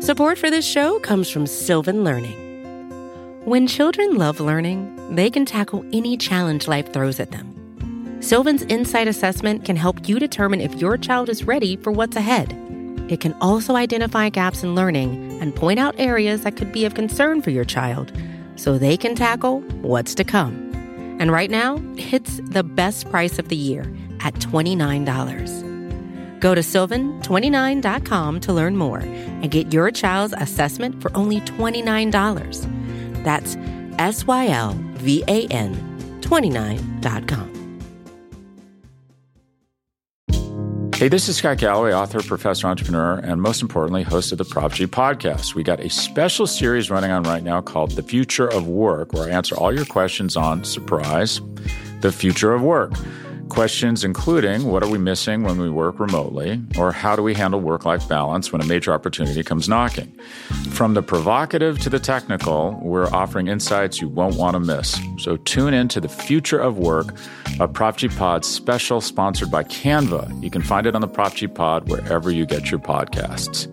Support for this show comes from Sylvan Learning. When children love learning, they can tackle any challenge life throws at them. Sylvan's Insight Assessment can help you determine if your child is ready for what's ahead. It can also identify gaps in learning and point out areas that could be of concern for your child so they can tackle what's to come. And right now, it's the best price of the year at $29. Go to sylvan29.com to learn more and get your child's assessment for only $29. That's SYLVAN 29.com. Hey, this is Scott Galloway, author, professor, entrepreneur, and most importantly, host of the Prop G podcast. We got a special series running on right now called The Future of Work, where I answer all your questions on, surprise, the future of work. Questions including, what are we missing when we work remotely? Or how do we handle work-life balance when a major opportunity comes knocking? From the provocative to the technical, we're offering insights you won't want to miss. So tune in to The Future of Work, a Prop G Pod special sponsored by Canva. You can find it on the Prop G Pod wherever you get your podcasts.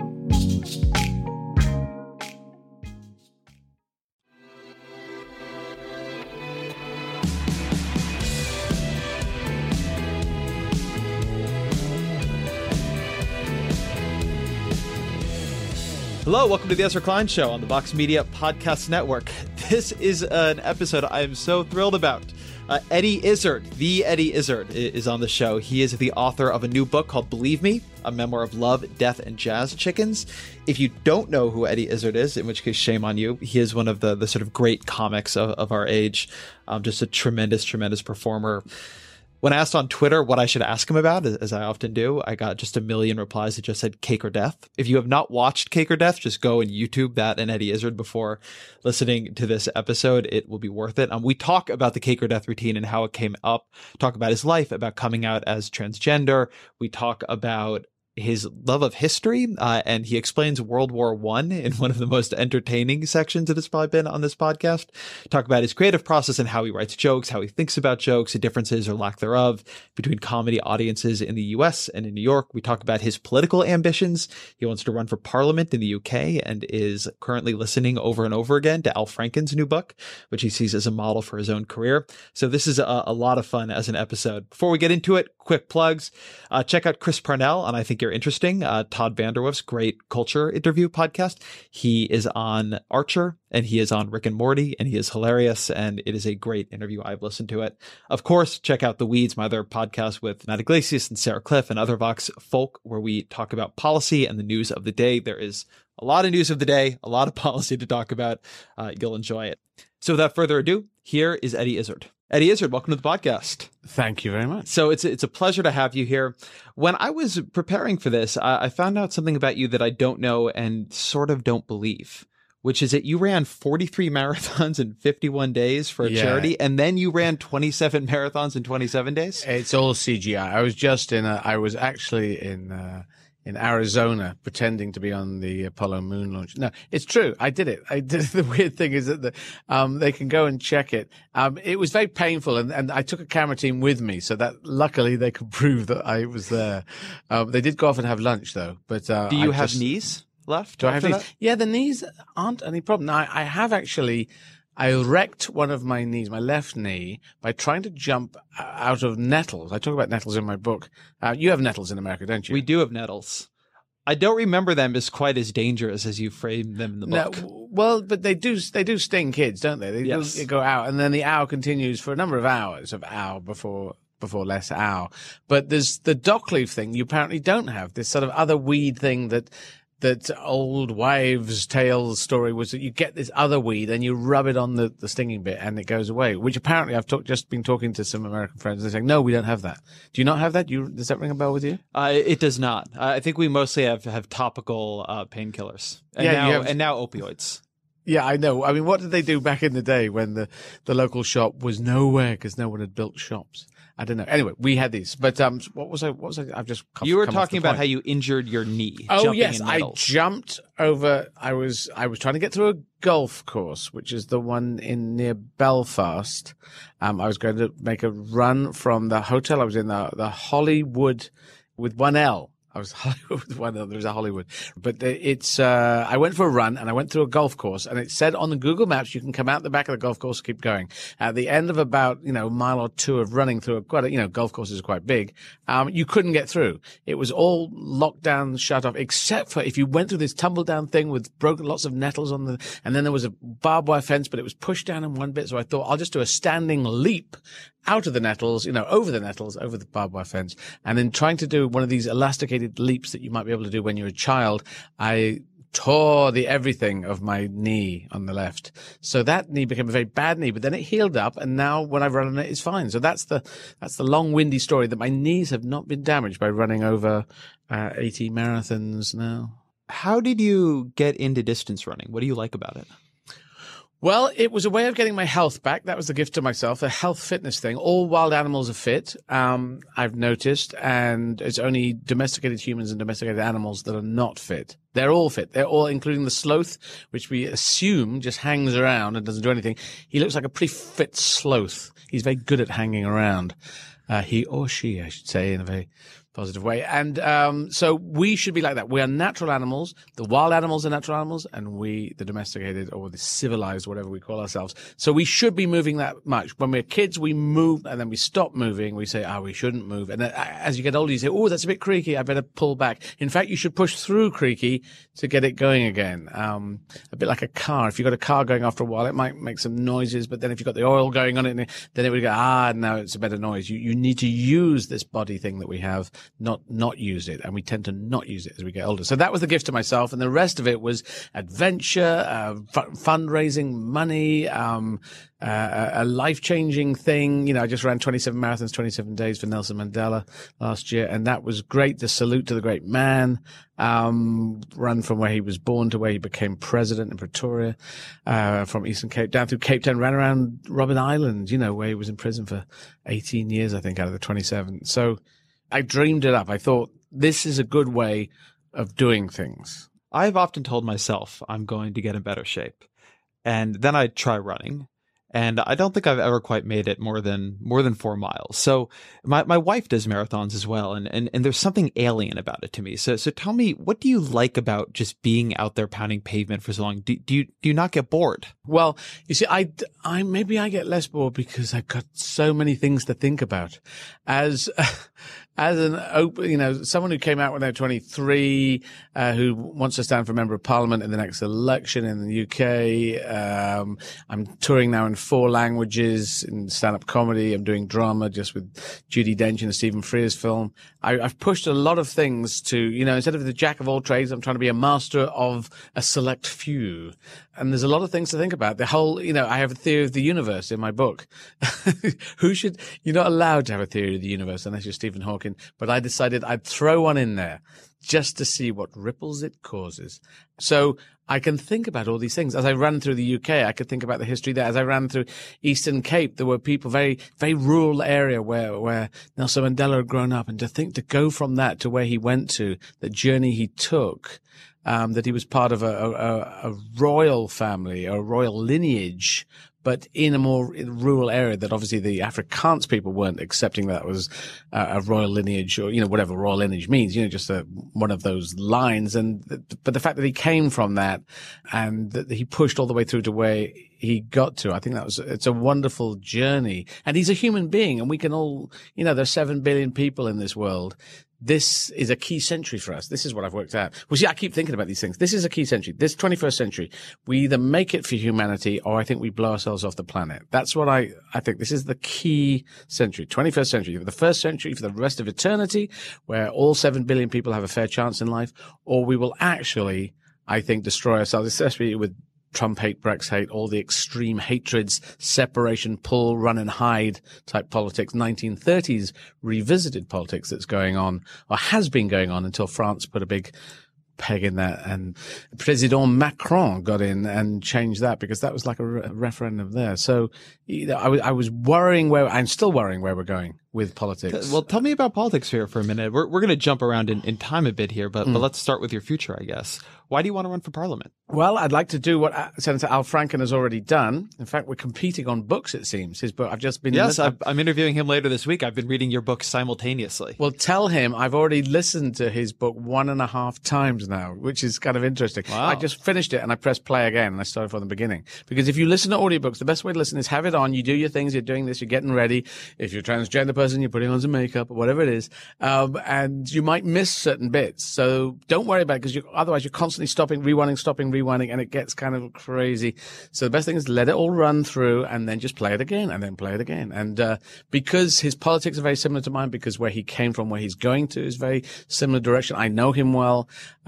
Hello, welcome to the Ezra Klein Show on the Vox Media Podcast Network. This is an episode I am so thrilled about. Eddie Izzard, the Eddie Izzard, is on the show. He is the author of a new book called Believe Me, a memoir of love, death, and jazz chickens. If you don't know who Eddie Izzard is, in which case shame on you, he is one of the sort of great comics of our age, just a tremendous, tremendous performer. When I asked on Twitter what I should ask him about, as I often do, I got just a million replies that just said Cake or Death. If you have not watched Cake or Death, just go and YouTube that and Eddie Izzard before listening to this episode. It will be worth it. We talk about the Cake or Death routine and how it came up, talk about his life, about coming out as transgender. We talk about his love of history, and he explains World War I in one of the most entertaining sections that has probably been on this podcast. Talk about his creative process and how he writes jokes, how he thinks about jokes, the differences or lack thereof between comedy audiences in the US and in New York. We talk about his political ambitions. He wants to run for parliament in the UK and is currently listening over and over again to Al Franken's new book, which he sees as a model for his own career. So this is a lot of fun as an episode. Before we get into it, quick plugs. Check out Chris Parnell on I Think You're Interesting, Todd Vanderwoof's great culture interview podcast. He is on Archer and he is on Rick and Morty and he is hilarious and it is a great interview. I've listened to it. Of course, check out The Weeds, my other podcast with Matt Iglesias and Sarah Cliff and other Vox folk where we talk about policy and the news of the day. There is a lot of news of the day, a lot of policy to talk about. You'll enjoy it. So without further ado, here is Eddie Izzard. Eddie Izzard, welcome to the podcast. Thank you very much. So it's a pleasure to have you here. When I was preparing for this, I found out something about you that I don't know and sort of don't believe, which is that you ran 43 marathons in 51 days for a charity, and then you ran 27 marathons in 27 days? It's all CGI. I was actually in Arizona pretending to be on the Apollo moon launch. No, it's true. I did it. The weird thing is that they can go and check it. It was very painful and I took a camera team with me so that luckily they could prove that I was there. They did go off and have lunch though, but, do you have knees left? Do I have knees? Yeah, the knees aren't any problem. Now, I have actually, I wrecked one of my knees, my left knee, by trying to jump out of nettles. I talk about nettles in my book. You have nettles in America, don't you? We do have nettles. I don't remember them as quite as dangerous as you framed them in the book. No, well, but they do sting kids, don't they? They go out, and then the owl continues for a number of hours of owl before less owl. But there's the dockleaf thing you apparently don't have. This sort of other weed thing that old wives' tale story was that you get this other weed and you rub it on the stinging bit and it goes away, which apparently I've just been talking to some American friends and they're saying, no, we don't have that. Do you not have that? Does that ring a bell with you? It does not. I think we mostly have topical painkillers and now opioids. Yeah, I know. I mean, what did they do back in the day when the local shop was nowhere because no one had built shops? I don't know. Anyway, we had these, but what was I? I've just you were talking about how you injured your knee. Oh yes, I jumped over. I was trying to get through a golf course, which is the one near Belfast. I was going to make a run from the hotel I was in, the Hollywood with one L. I was Hollywood. Well, there was a Hollywood, but it's. I went for a run and I went through a golf course, and it said on the Google Maps you can come out the back of the golf course, and keep going. At the end of about a mile or two of running through golf courses are quite big. You couldn't get through. It was all locked down, shut off, except for if you went through this tumble down thing with lots of nettles and then there was a barbed wire fence, but it was pushed down in one bit. So I thought I'll just do a standing leap out of the nettles, over the nettles, over the barbed wire fence. And then trying to do one of these elasticated leaps that you might be able to do when you're a child, I tore the everything of my knee on the left. So that knee became a very bad knee, but then it healed up. And now when I run on it, it's fine. So that's the long, windy story that my knees have not been damaged by running over 80 marathons now. How did you get into distance running? What do you like about it? Well, it was a way of getting my health back. That was the gift to myself, a health fitness thing. All wild animals are fit, I've noticed, and it's only domesticated humans and domesticated animals that are not fit. They're all fit. They're all, including the sloth, which we assume just hangs around and doesn't do anything. He looks like a pretty fit sloth. He's very good at hanging around. He or she, I should say, in a very positive way. And so we should be like that. We are natural animals. The wild animals are natural animals, and we, the domesticated or the civilized, whatever we call ourselves. So we should be moving that much. When we're kids, we move, and then we stop moving. We say, we shouldn't move. And then, as you get older, you say, that's a bit creaky. I better pull back. In fact, you should push through creaky to get it going again. A bit like a car. If you've got a car going after a while, it might make some noises, but then if you've got the oil going on it, then it would go, now it's a better noise. You need to use this body thing that we have, not use it, and we tend to not use it as we get older. So that was the gift to myself, and the rest of it was adventure, fundraising, money, a life-changing thing. I just ran 27 marathons, 27 days for Nelson Mandela last year, and that was great. The salute to the great man, run from where he was born to where he became president in Pretoria, from Eastern Cape down through Cape Town, ran around Robben Island, where he was in prison for 18 years, I think, out of the 27. So I dreamed it up. I thought, this is a good way of doing things. I've often told myself I'm going to get in better shape. And then I try running. And I don't think I've ever quite made it more than 4 miles. So my wife does marathons as well. And there's something alien about it to me. So tell me, what do you like about just being out there pounding pavement for so long? Do you not get bored? Well, you see, I maybe I get less bored because I've got so many things to think about. As someone who came out when they were 23, who wants to stand for member of parliament in the next election in the UK. I'm touring now in 4 languages in stand-up comedy. I'm doing drama just with Judi Dench in a Stephen Frears film. I've pushed a lot of things to, instead of the jack of all trades, I'm trying to be a master of a select few. And there's a lot of things to think about. The whole, I have a theory of the universe in my book. You're not allowed to have a theory of the universe unless you're Stephen Hawking. But I decided I'd throw one in there just to see what ripples it causes. So I can think about all these things. As I ran through the UK, I could think about the history there. As I ran through Eastern Cape, there were people, very, very rural area where Nelson Mandela had grown up. And to go from that to where he went to, the journey he took, that he was part of a royal family, a royal lineage, but in a more rural area that obviously the Afrikaans people weren't accepting that was a royal lineage or, whatever royal lineage means, just one of those lines. But the fact that he came from that and that he pushed all the way through to where he got to, I think it's a wonderful journey. And he's a human being, and we can all, there's 7 billion people in this world. This is a key century for us. This is what I've worked out. Well, see, I keep thinking about these things. This is a key century. This 21st century, we either make it for humanity or I think we blow ourselves off the planet. That's what I think. This is the key century, 21st century, the first century for the rest of eternity, where all 7 billion people have a fair chance in life, or we will actually, I think, destroy ourselves, especially with Trump hate, Brex hate, all the extreme hatreds, separation, pull, run and hide type politics, 1930s revisited politics that's going on or has been going on until France put a big peg in that and President Macron got in and changed that because that was like a referendum there. So I was worrying I'm still worrying where we're going. with politics. Well, tell me about politics here for a minute. We're going to jump around in time a bit here, but let's start with your future, I guess. Why do you want to run for parliament? Well, I'd like to do what Senator Al Franken has already done. In fact, we're competing on books, it seems. His book, I've just been... Yes, I'm interviewing him later this week. I've been reading your book simultaneously. Well, tell him I've already listened to his book 1.5 times now, which is kind of interesting. Wow. I just finished it and I pressed play again and I started from the beginning. Because if you listen to audiobooks, the best way to listen is have it on. You do your things, you're doing this, you're getting ready. If you're a transgender person, you're putting on some makeup or whatever it is. And you might miss certain bits. So don't worry about it because otherwise you're constantly stopping, rewinding, and it gets kind of crazy. So the best thing is let it all run through and then just play it again and then play it again. And because his politics are very similar to mine, because where he came from, where he's going to is very similar direction. I know him well.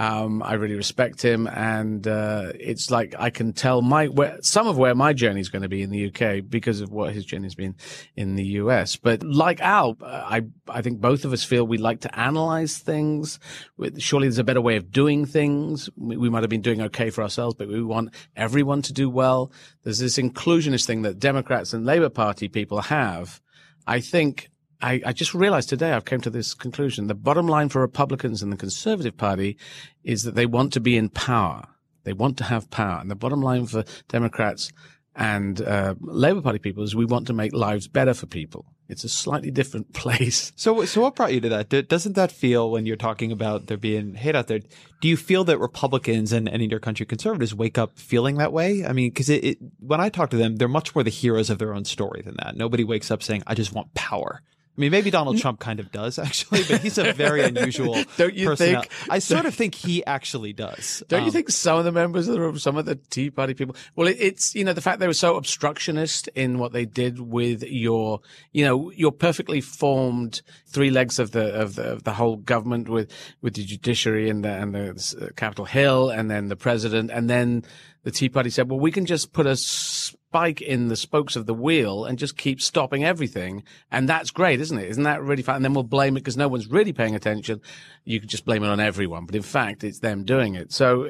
I really respect him. And it's like I can tell some of where my journey is going to be in the UK because of what his journey has been in the US. But like Al, I think both of us feel we like to analyze things. Surely there's a better way of doing things. We might have been doing okay for ourselves, but we want everyone to do well. There's this inclusionist thing that Democrats and Labour Party people have. I think I just realized today I've come to this conclusion. The bottom line for Republicans and the Conservative Party is that they want to be in power. They want to have power. And the bottom line for Democrats and Labour Party people is we want to make lives better for people. It's a slightly different place. So what brought you to that? Doesn't that feel, when you're talking about there being hate out there, do you feel that Republicans and in your country conservatives wake up feeling that way? I mean, because when I talk to them, they're much more the heroes of their own story than that. Nobody wakes up saying, I just want power. I mean, maybe Donald Trump kind of does, actually, but he's a very unusual Don't you person. think? I sort of think he actually does. Don't you think some of the members of the room, some of the Tea Party people, well, it's, the fact they were so obstructionist in what they did with your perfectly formed three legs of the whole government with the judiciary and the Capitol Hill and then the president, and then the Tea Party said, well, we can just put a spike in the spokes of the wheel and just keep stopping everything. And that's great, isn't it? Isn't that really fun? And then we'll blame it because no one's really paying attention. You could just blame it on everyone. But in fact, it's them doing it. So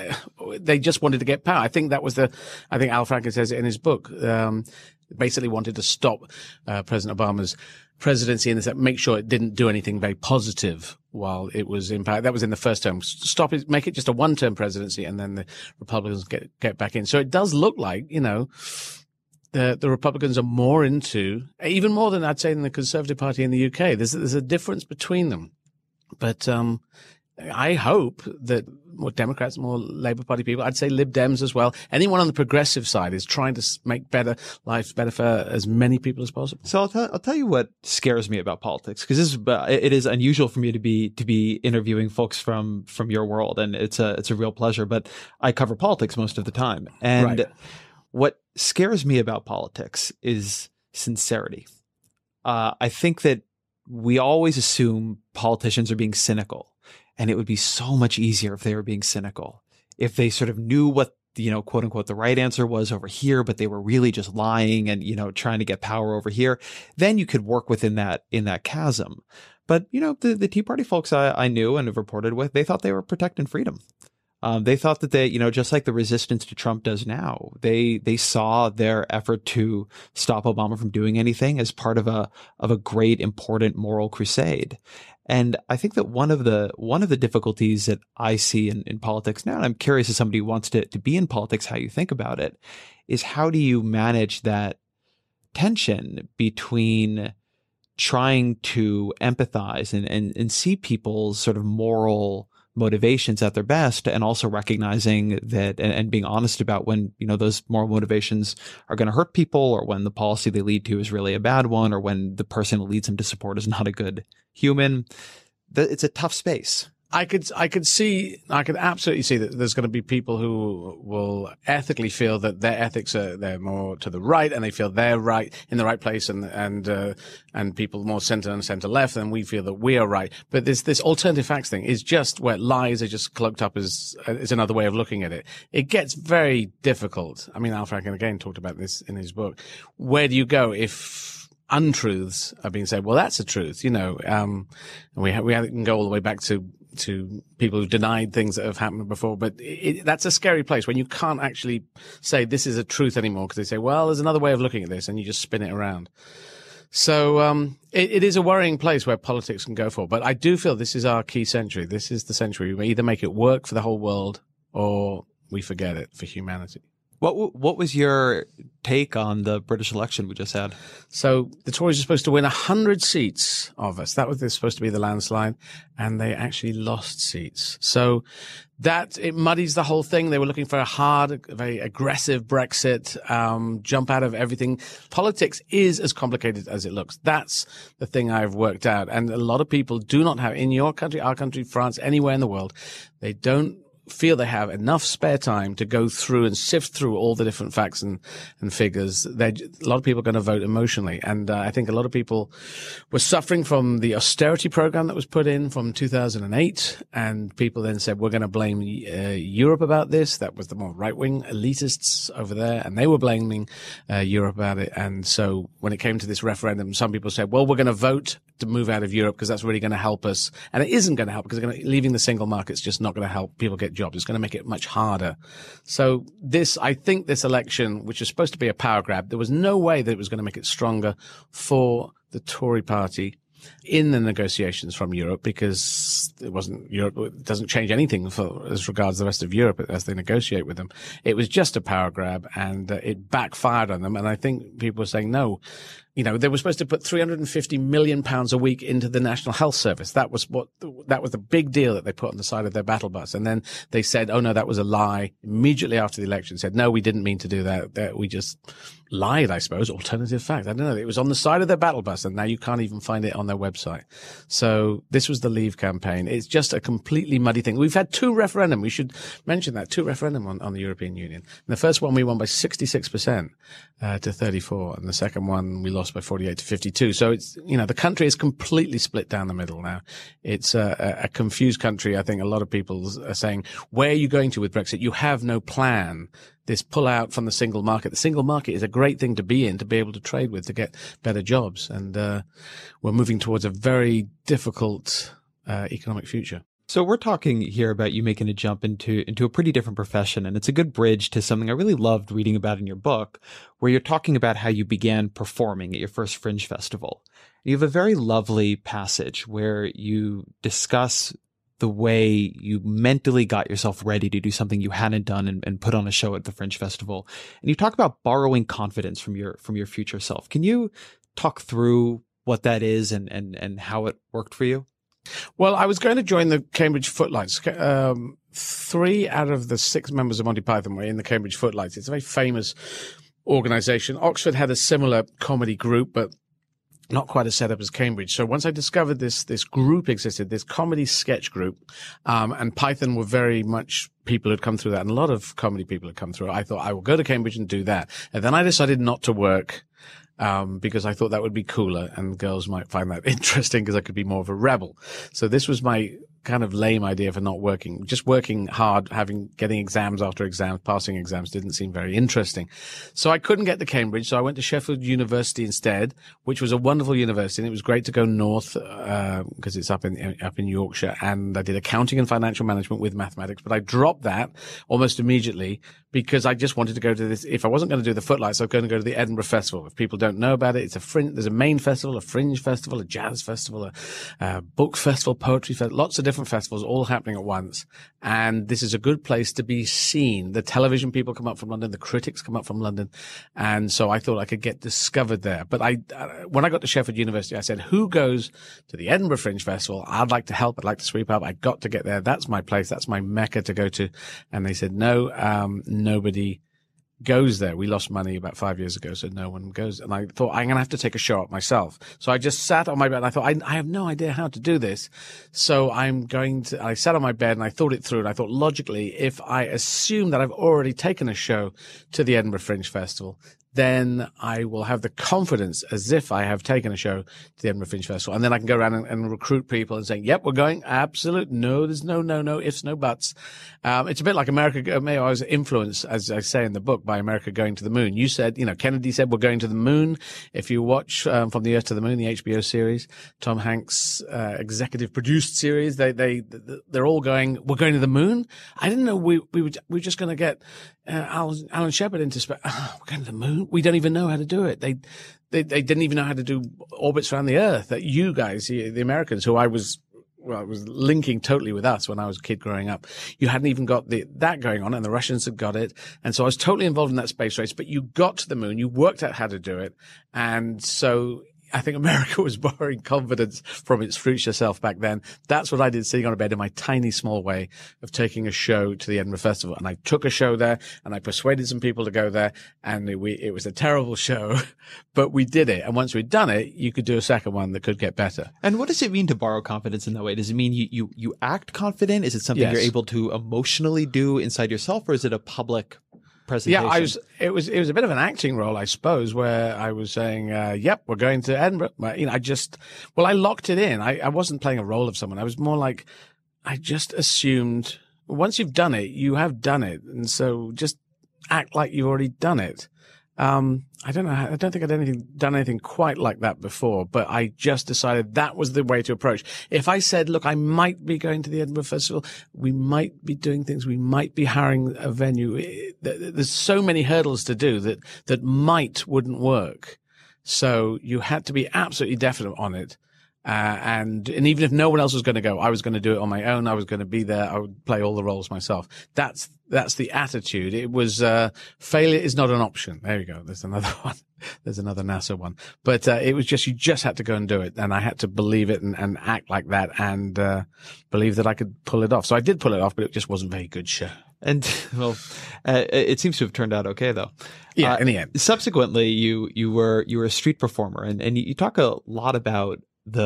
they just wanted to get power. I think Al Franken says it in his book. Basically wanted to stop President Obama's presidency and make sure it didn't do anything very positive while it was in power. That was in the first term. Stop it, make it just a one-term presidency, and then the Republicans get back in. So it does look like, the Republicans are more into, even more than I'd say in the Conservative Party in the UK. There's a difference between them. But I hope that more Democrats, more Labour Party people, I'd say Lib Dems as well, anyone on the progressive side is trying to make life better for as many people as possible. So I'll tell you what scares me about politics, because it is unusual for me to be interviewing folks from your world, and it's a real pleasure. But I cover politics most of the time, and right. What scares me about politics is sincerity. I think that we always assume politicians are being cynical. And it would be so much easier if they were being cynical, if they sort of knew what, quote unquote, the right answer was over here, but they were really just lying and, trying to get power over here. Then you could work within that, in that chasm. But, the Tea Party folks I knew and have reported with, they thought they were protecting freedom. They thought that they, just like the resistance to Trump does now, they saw their effort to stop Obama from doing anything as part of a great, important moral crusade. And I think that one of the difficulties that I see in politics now, and I'm curious as somebody who wants to be in politics, how you think about it, is how do you manage that tension between trying to empathize and see people's sort of moral motivations at their best, and also recognizing that and being honest about when, those moral motivations are going to hurt people, or when the policy they lead to is really a bad one, or when the person who leads them to support is not a good human. It's a tough space. I could absolutely see that there's going to be people who will ethically feel that their ethics they're more to the right, and they feel they're right in the right place, and people more center and center left, and we feel that we are right. But this alternative facts thing is just where lies are just cloaked up as another way of looking at it. It gets very difficult. I mean, Al Franken again talked about this in his book. Where do you go if untruths are being said? Well, that's a truth, we can go all the way back to people who've denied things that have happened before, but that's a scary place when you can't actually say this is a truth anymore, because they say, well, there's another way of looking at this, and you just spin it around. So it is a worrying place where politics can go for. But I do feel this is our key century. This is the century we either make it work for the whole world or we forget it for humanity. What was your take on the British election we just had? So the Tories are supposed to win 100 seats of us. That was supposed to be the landslide, and they actually lost seats. So it muddies the whole thing. They were looking for a hard, very aggressive Brexit, jump out of everything. Politics is as complicated as it looks. That's the thing I've worked out. And a lot of people do not have, in your country, our country, France, anywhere in the world, they don't feel they have enough spare time to go through and sift through all the different facts and figures. A lot of people are going to vote emotionally. And I think a lot of people were suffering from the austerity program that was put in from 2008. And people then said, we're going to blame Europe about this. That was the more right-wing elitists over there. And they were blaming Europe about it. And so when it came to this referendum, some people said, well, we're going to vote to move out of Europe because that's really going to help us. And it isn't going to help because leaving the single market's just not going to help people get jobs. It's going to make it much harder. So I think this election, which is supposed to be a power grab, there was no way that it was going to make it stronger for the Tory party in the negotiations from Europe, because Europe doesn't change anything as regards the rest of Europe as they negotiate with them. It was just a power grab, and it backfired on them. And I think people were saying, no, they were supposed to put £350 million a week into the National Health Service. That was the big deal that they put on the side of their battle bus. And then they said, oh no, that was a lie. Immediately after the election said, no, we didn't mean to do that. We just lied, I suppose. Alternative fact. I don't know. It was on the side of their battle bus, and now you can't even find it on their website. So this was the Leave campaign. It's just a completely muddy thing. We've had 2 referendum. We should mention that. 2 referendum on the European Union. And the first one we won by 66% to 34, and the second one we lost by 48 to 52. So it's, the country is completely split down the middle now. It's a confused country. I think a lot of people are saying, where are you going to with Brexit? You have no plan. This pull out from the single market. The single market is a great thing to be in, to be able to trade with, to get better jobs. And we're moving towards a very difficult economic future. So we're talking here about you making a jump into a pretty different profession, and it's a good bridge to something I really loved reading about in your book, where you're talking about how you began performing at your first Fringe Festival. You have a very lovely passage where you discuss the way you mentally got yourself ready to do something you hadn't done and put on a show at the Fringe Festival. And you talk about borrowing confidence from your future self. Can you talk through what that is and how it worked for you? Well, I was going to join the Cambridge Footlights. 3 out of the 6 members of Monty Python were in the Cambridge Footlights. It's a very famous organization. Oxford had a similar comedy group, but not quite as set up as Cambridge. So once I discovered this group existed, this comedy sketch group, and Python were very much people who'd come through that, and a lot of comedy people had come through. I thought I will go to Cambridge and do that. And then I decided not to work, because I thought that would be cooler and girls might find that interesting because I could be more of a rebel. So this was my kind of lame idea for not working. Just working hard, getting exams after exams, passing exams didn't seem very interesting. So I couldn't get to Cambridge. So I went to Sheffield University instead, which was a wonderful university. And it was great to go north, because it's up in Yorkshire. And I did accounting and financial management with mathematics, but I dropped that almost immediately because I just wanted to go to this. If I wasn't going to do the Footlights, I was going to go to the Edinburgh Festival. If people don't know about it, there's a main festival, a fringe festival, a jazz festival, a book festival, poetry festival, lots of different festivals all happening at once. And this is a good place to be seen. The television people come up from London, the critics come up from London. And so I thought I could get discovered there. But when I got to Sheffield University, I said, who goes to the Edinburgh Fringe Festival? I'd like to help. I'd like to sweep up. I got to get there. That's my place. That's my mecca to go to. And they said, no, nobody goes there. We lost money about 5 years ago, so no one goes. And I thought, I'm going to have to take a show up myself. So I just sat on my bed and I thought, I have no idea how to do this. So I sat on my bed and I thought it through, and I thought, logically, if I assume that I've already taken a show to the Edinburgh Fringe Festival, then I will have the confidence as if I have taken a show to the Edinburgh Fringe Festival. And then I can go around and recruit people and say, yep, we're going. Absolute. No, there's no ifs, no buts. It's a bit like America. I was influenced, as I say in the book, by America going to the moon. You said, Kennedy said, we're going to the moon. If you watch From the Earth to the Moon, the HBO series, Tom Hanks, executive produced series, they're all going, we're going to the moon. I didn't know we were just going to get Alan Shepard into space. We're going to the moon. we don't even know how to do it. They didn't even know how to do orbits around the Earth. That you guys, the Americans, who I was linking totally with us when I was a kid growing up. You hadn't even got that going on, and the Russians had got it. And so I was totally involved in that space race, but you got to the moon, you worked out how to do it. And so I think America was borrowing confidence from its future self back then. That's what I did, sitting on a bed in my tiny, small way of taking a show to the Edinburgh Festival. And I took a show there, and I persuaded some people to go there, and it was a terrible show, but we did it. And once we'd done it, you could do a second one that could get better. And what does it mean to borrow confidence in that way? Does it mean you act confident? Is it something Yes. you're able to emotionally do inside yourself, or is it a public presentation? Yeah, it was a bit of an acting role, I suppose, where I was saying, yep, we're going to Edinburgh. I locked it in. I wasn't playing a role of someone. I was more like, I just assumed once you've done it, you have done it. And so just act like you've already done it. I don't know. I don't think I'd done anything quite like that before, but I just decided that was the way to approach. If I said, look, I might be going to the Edinburgh Festival, we might be doing things, we might be hiring a venue. There's so many hurdles to do that wouldn't work. So you had to be absolutely definite on it. And even if no one else was going to go, I was going to do it on my own. I was going to be there. I would play all the roles myself. That's the attitude. It was, failure is not an option. There you go. There's another one. There's another NASA one. But, it was just, you just had to go and do it. And I had to believe it and act like that and, believe that I could pull it off. So I did pull it off, but it just wasn't a very good show. And well, it seems to have turned out okay, though. Yeah, in the end. Subsequently, you were a street performer, and you talk a lot about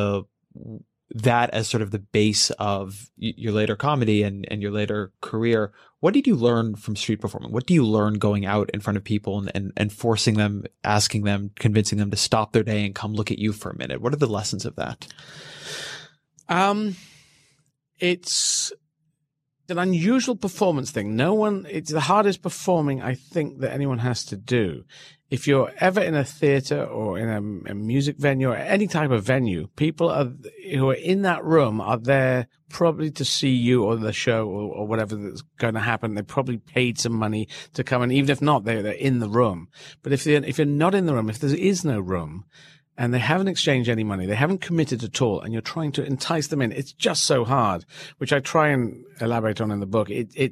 that as sort of the base of your later comedy and your later career. What did you learn from street performing? What do you learn going out in front of people and forcing them, asking them, convincing them to stop their day and come look at you for a minute? What are the lessons of that? It's an unusual performance thing. It's the hardest performing I think that anyone has to do. If you're ever in a theater or in a music venue or any type of venue, people who are in that room are there probably to see you or the show or whatever that's going to happen. They probably paid some money to come, and even if not, they're in the room. But if you're not in the room, if there is no room, and they haven't exchanged any money, they haven't committed at all, and you're trying to entice them in, it's just so hard, which I try and elaborate on in the book.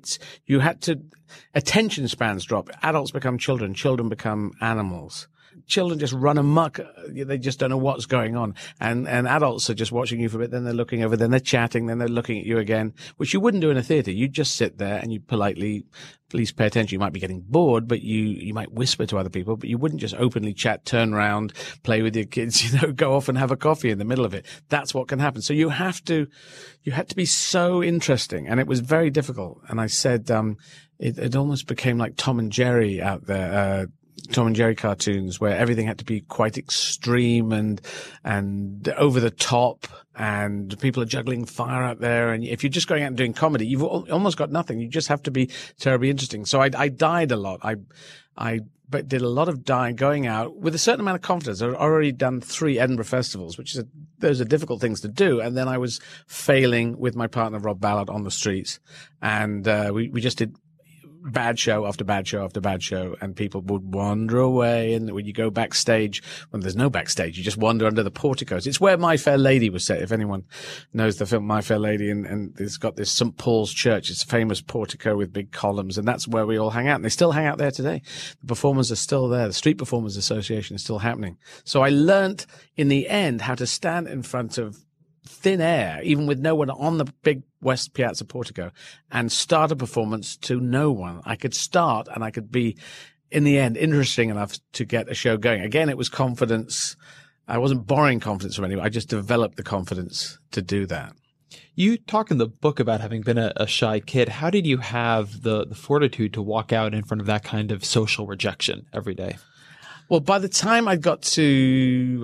Attention spans drop. Adults become children. Children become animals. Children just run amok. They just don't know what's going on. And adults are just watching you for a bit, then they're looking over, then they're chatting, then they're looking at you again, which you wouldn't do in a theater. You'd just sit there and you politely, please pay attention. You might be getting bored, but you might whisper to other people, but you wouldn't just openly chat, turn around, play with your kids, go off and have a coffee in the middle of it. That's what can happen. So you had to be so interesting, and it was very difficult. And I said, it almost became like Tom and Jerry out there, Tom and Jerry cartoons, where everything had to be quite extreme and over the top, and people are juggling fire out there. And if you're just going out and doing comedy, you've almost got nothing. You just have to be terribly interesting. So I died a lot. I did a lot of going out with a certain amount of confidence. I'd already done 3 Edinburgh festivals, those are difficult things to do. And then I was failing with my partner, Rob Ballard, on the streets. And, we just did bad show after bad show after bad show, and people would wander away. And when you go backstage, when there's no backstage, you just wander under the porticos. It's where My Fair Lady was set. If anyone knows the film My Fair Lady, and it's got this St. Paul's Church. It's a famous portico with big columns, and that's where we all hang out. And they still hang out there today. The performers are still there. The Street Performers Association is still happening. So I learnt in the end how to stand in front of thin air, even with no one on the big West Piazza portico, and start a performance to no one. I could start, and I could be, in the end, interesting enough to get a show going. Again, it was confidence. I wasn't borrowing confidence from anyone. I just developed the confidence to do that. You talk in the book about having been a shy kid. How did you have the fortitude to walk out in front of that kind of social rejection every day? Well, by the time I got to,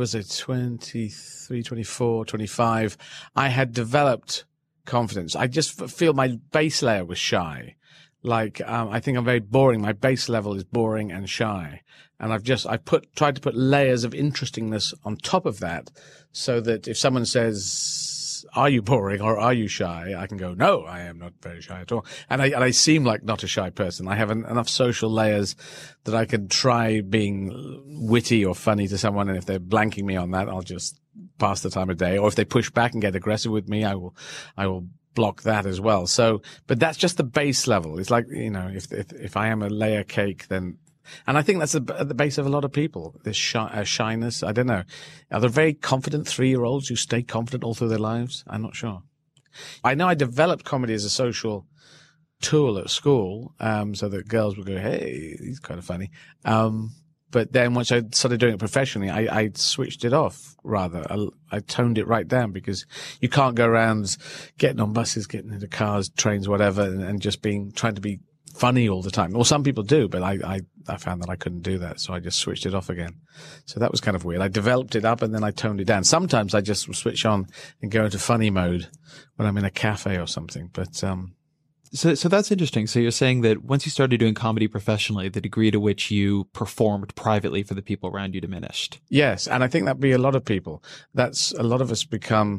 23, 24, 25, I had developed confidence. I just feel my base layer was shy. I think I'm very boring. My base level is boring and shy. And I've tried to put layers of interestingness on top of that, so that if someone says, are you boring or are you shy? I can go, no, I am not very shy at all. And I seem like not a shy person. I have enough social layers that I can try being witty or funny to someone. And if they're blanking me on that, I'll just pass the time of day. Or if they push back and get aggressive with me, I will block that as well. So, but that's just the base level. It's like, if I am a layer cake, then, and I think that's at the base of a lot of people, this shyness. I don't know. Are there very confident 3-year-olds who stay confident all through their lives? I'm not sure. I know I developed comedy as a social tool at school, so that girls would go, hey, he's kind of funny. But then once I started doing it professionally, I switched it off rather. I toned it right down because you can't go around getting on buses, getting into cars, trains, whatever, and just trying to be funny all the time. Well, some people do, but I found that I couldn't do that. So I just switched it off again. So that was kind of weird. I developed it up and then I toned it down. Sometimes I just switch on and go into funny mode when I'm in a cafe or something. But, So that's interesting. So you're saying that once you started doing comedy professionally, the degree to which you performed privately for the people around you diminished. Yes. And I think that'd be a lot of people. That's a lot of us become,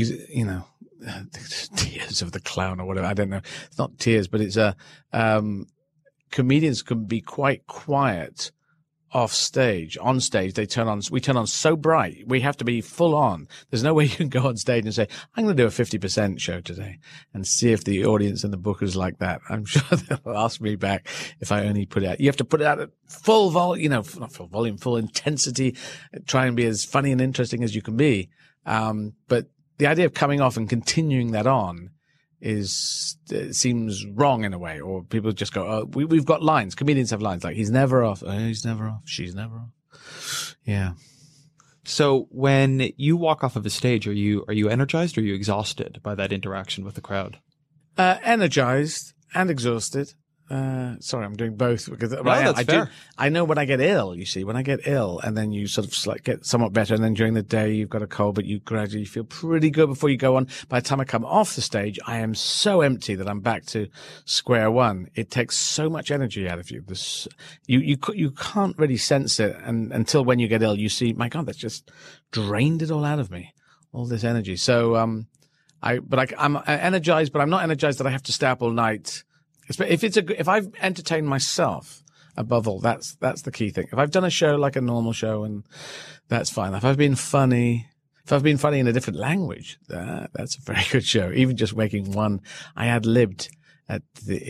tears of the clown or whatever. I don't know. It's not tears, but it's comedians can be quite quiet off stage. On stage, we turn on so bright. We have to be full on. There's no way you can go on stage and say, I'm going to do a 50% show today and see if the audience and the bookers like that. I'm sure they'll ask me back if I only put it out. You have to put it out at full volume, not full volume, full intensity. Try and be as funny and interesting as you can be. But the idea of coming off and continuing that on seems wrong in a way, or people just go, oh, we've got lines. Comedians have lines like, he's never off. Oh, he's never off. She's never off. Yeah. So when you walk off of a stage, are you energized or are you exhausted by that interaction with the crowd? Energized and exhausted. Sorry, I'm doing both because that's fair. I know when I get ill, when I get ill and then you sort of like get somewhat better and then during the day you've got a cold, but you gradually feel pretty good before you go on. By the time I come off the stage, I am so empty that I'm back to square one. It takes so much energy out of you. You can't really sense it until when you get ill, you see, my God, that's just drained it all out of me. All this energy. So, I'm energized, but I'm not energized that I have to stay up all night. If I've entertained myself above all, that's the key thing. If I've done a show like a normal show, and that's fine. If I've been funny in a different language, that's a very good show. Even just making one, I ad-libbed at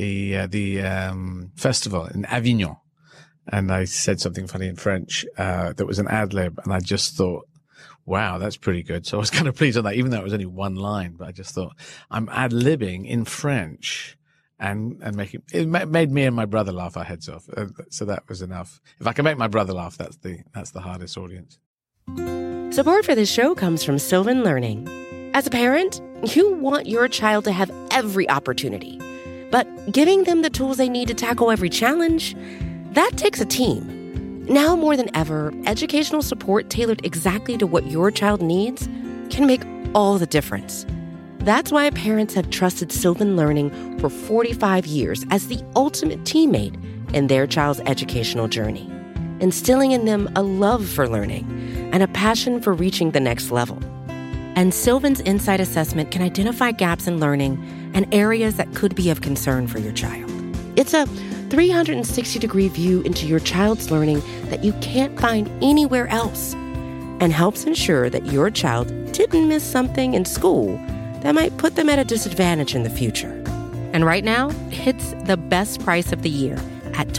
the festival in Avignon, and I said something funny in French that was an ad-lib, and I just thought, wow, that's pretty good. So I was kind of pleased on that, even though it was only one line. But I just thought, I'm ad-libbing in French. And it made me and my brother laugh our heads off. So that was enough. If I can make my brother laugh, that's the hardest audience. Support for this show comes from Sylvan Learning. As a parent, you want your child to have every opportunity. But giving them the tools they need to tackle every challenge, that takes a team. Now more than ever, educational support tailored exactly to what your child needs can make all the difference. That's why parents have trusted Sylvan Learning for 45 years as the ultimate teammate in their child's educational journey, instilling in them a love for learning and a passion for reaching the next level. And Sylvan's Insight Assessment can identify gaps in learning and areas that could be of concern for your child. It's a 360-degree view into your child's learning that you can't find anywhere else, and helps ensure that your child didn't miss something in school that might put them at a disadvantage in the future. And right now, it's the best price of the year at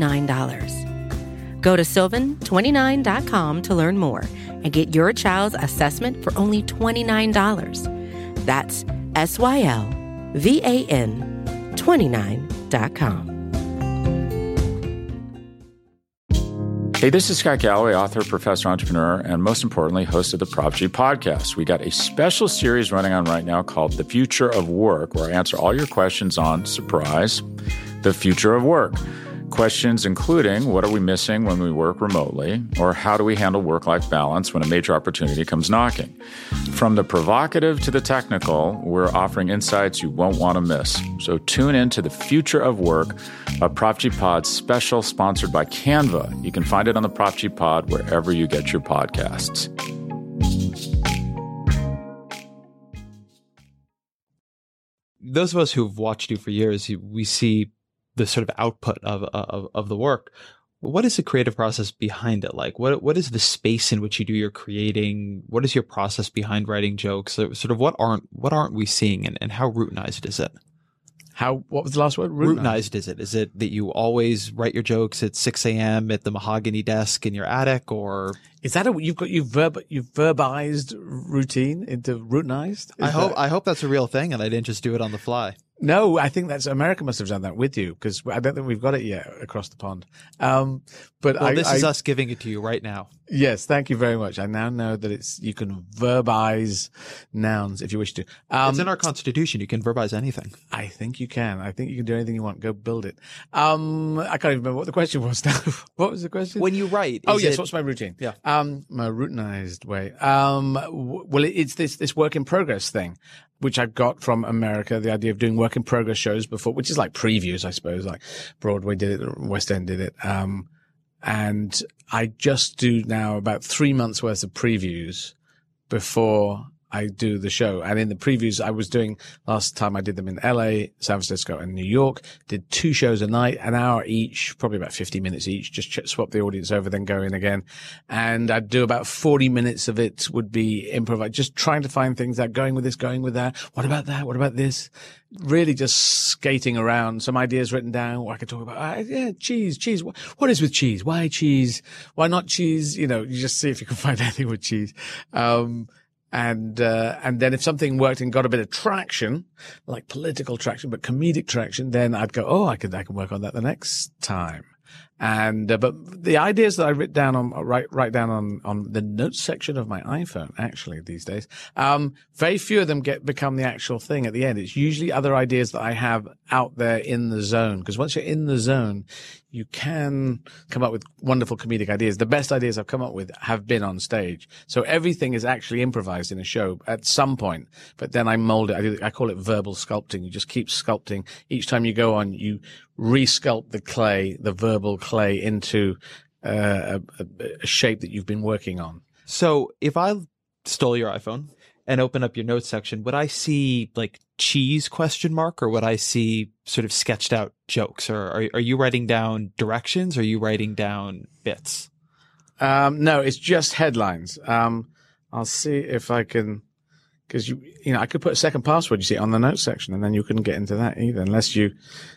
$29. Go to sylvan29.com to learn more and get your child's assessment for only $29. That's SYLVAN29.com. Hey, this is Scott Galloway, author, professor, entrepreneur, and most importantly, host of the Prop G podcast. We got a special series running on right now called The Future of Work, where I answer all your questions on, surprise, the future of work. Questions including, what are we missing when we work remotely? Or how do we handle work-life balance when a major opportunity comes knocking? From the provocative to the technical, we're offering insights you won't want to miss. So tune in to The Future of Work, a Prop G Pod special sponsored by Canva. You can find it on the Prop G Pod wherever you get your podcasts. those of us who've watched you for years, we see the sort of output of the work. What is the creative process behind it like? What is the space in which you do your creating? What is your process behind writing jokes? So sort of what aren't we seeing, and how routinized is it? What was the last word? Routinized is it? Is it that you always write your jokes at 6 a.m. at the mahogany desk in your attic, or is that you've verbized routine into routinized? I hope that's a real thing, and I didn't just do it on the fly. No, I think America must have done that with you, because I don't think we've got it yet across the pond. But this is us giving it to you right now. Yes, thank you very much. I now know that you can verbize nouns if you wish to. It's in our Constitution. You can verbize anything. I think you can. I think you can do anything you want. Go build it. I can't even remember what the question was now. What was the question? When you write. What's my routine? Yeah. My routinized way. Well, it's this work in progress thing, which I got from America, the idea of doing work in progress shows before, which is like previews, I suppose, like Broadway did it, West End did it. And I just do now about 3 months worth of previews before I do the show. And in the previews I was doing, last time I did them in LA, San Francisco and New York, did 2 shows a night, an hour each, probably about 50 minutes each, just swap the audience over, then go in again. And I'd do about 40 minutes of it would be improvised, just trying to find things that going with this, going with that. What about that? What about this? Really just skating around, some ideas written down. What I could talk about. Cheese. What is with cheese? Why cheese? Why not cheese? You just see if you can find anything with cheese. And then if something worked and got a bit of traction, like political traction, but comedic traction, then I'd go, I can work on that the next time. And, but the ideas that I write down on the notes section of my iPhone, actually, these days, very few of them become the actual thing at the end. It's usually other ideas that I have out there in the zone. Because once you're in the zone, you can come up with wonderful comedic ideas. The best ideas I've come up with have been on stage. So everything is actually improvised in a show at some point, but then I mold it. I call it verbal sculpting. You just keep sculpting. Each time you go on, you resculpt the verbal clay into a shape that you've been working on. So if I stole your iPhone and open up your notes section, would I see like cheese ? Or would I see sort of sketched out jokes? Or are you writing down directions? Or are you writing down bits? No, it's just headlines. I'll see if I can, because I could put a second password, on the notes section, and then you couldn't get into that either, unless you,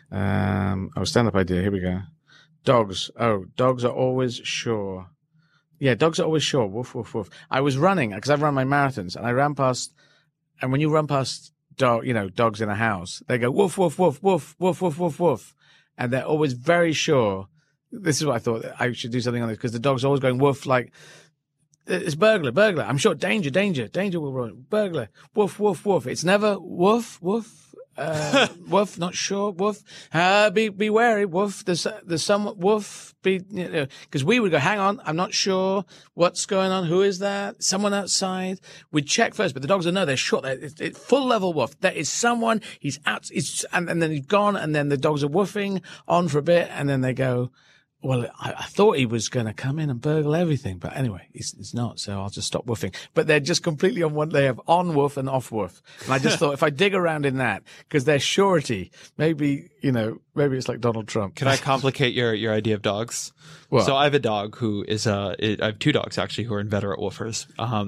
stand-up idea. Here we go. Dogs. Oh, dogs are always sure. Yeah, dogs are always sure. Woof, woof, woof. I was running, because I've run my marathons, and I ran past, and when you run past dogs in a house, they go woof, woof, woof, woof, woof, woof, woof, woof. And they're always very sure. This is what I thought I should do something on this, because the dog's always going woof, like, it's burglar. I'm sure danger will run. Burglar. Woof, woof, woof. It's never woof, woof. Woof, not sure. Woof. Be wary. Woof. There's some woof. Because we would go, hang on, I'm not sure what's going on. Who is that? Someone outside. We'd check first, but the dogs they're short. It's full level woof. There is someone. He's out. And then he's gone. And then the dogs are woofing on for a bit. And then they go, well, I thought he was going to come in and burgle everything, but anyway, he's not, so I'll just stop woofing. But they're just completely on one. They have on woof and off woof. And I just thought if I dig around in that, because they're surety, maybe it's like Donald Trump. Can I complicate your idea of dogs? Well, so I have a dog who is I have 2 dogs actually who are inveterate woofers.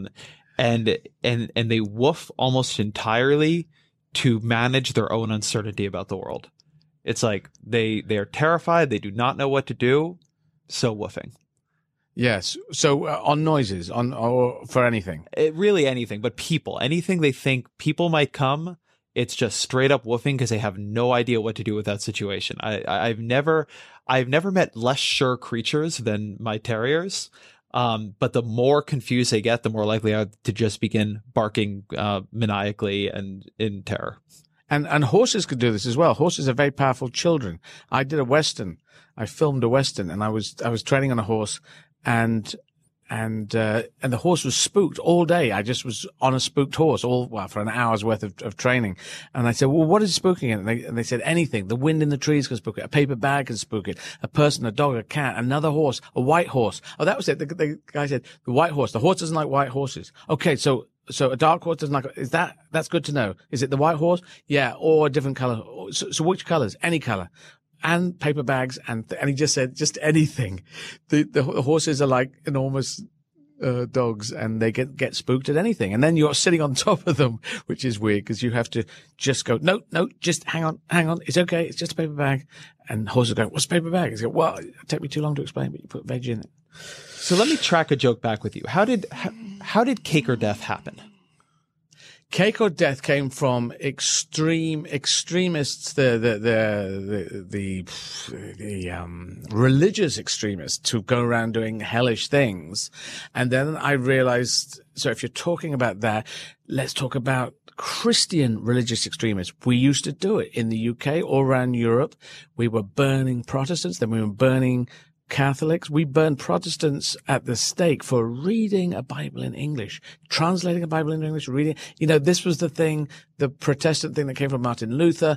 And they woof almost entirely to manage their own uncertainty about the world. It's like they are terrified. They do not know what to do. So woofing. Yes. So on noises, or for anything. Really anything, but people. Anything they think people might come, it's just straight up woofing because they have no idea what to do with that situation. I've never met less sure creatures than my terriers. But the more confused they get, the more likely they are to just begin barking maniacally and in terror. And horses could do this as well. Horses are very powerful children. I did a Western. I filmed a Western, and I was training on a horse, and the horse was spooked all day. I just was on a spooked horse for an hour's worth of training. And I said, well, what is spooking it? And they said anything. The wind in the trees can spook it. A paper bag can spook it. A person, a dog, a cat, another horse, a white horse. Oh, that was it. The guy said, the white horse. The horse doesn't like white horses. Okay, so So a dark horse doesn't like, that's good to know. Is it the white horse? Yeah. Or a different color. So which colors? Any color. And paper bags. And he just said, just anything. The horses are like enormous dogs, and they get spooked at anything. And then you're sitting on top of them, which is weird because you have to just go, no, just hang on. It's okay. It's just a paper bag. And horses go, what's a paper bag? He's go, well, it take me too long to explain, but you put veg in it. So let me track a joke back with you. How did cake or death happen? Cake or death came from extremists, the religious extremists who go around doing hellish things. And then I realized, so if you're talking about that, let's talk about Christian religious extremists. We used to do it in the UK, all around Europe. We were burning Protestants, then we were burning Catholics. We burned Protestants at the stake for reading a Bible in English, translating a Bible into English, reading. This was the thing, the Protestant thing that came from Martin Luther.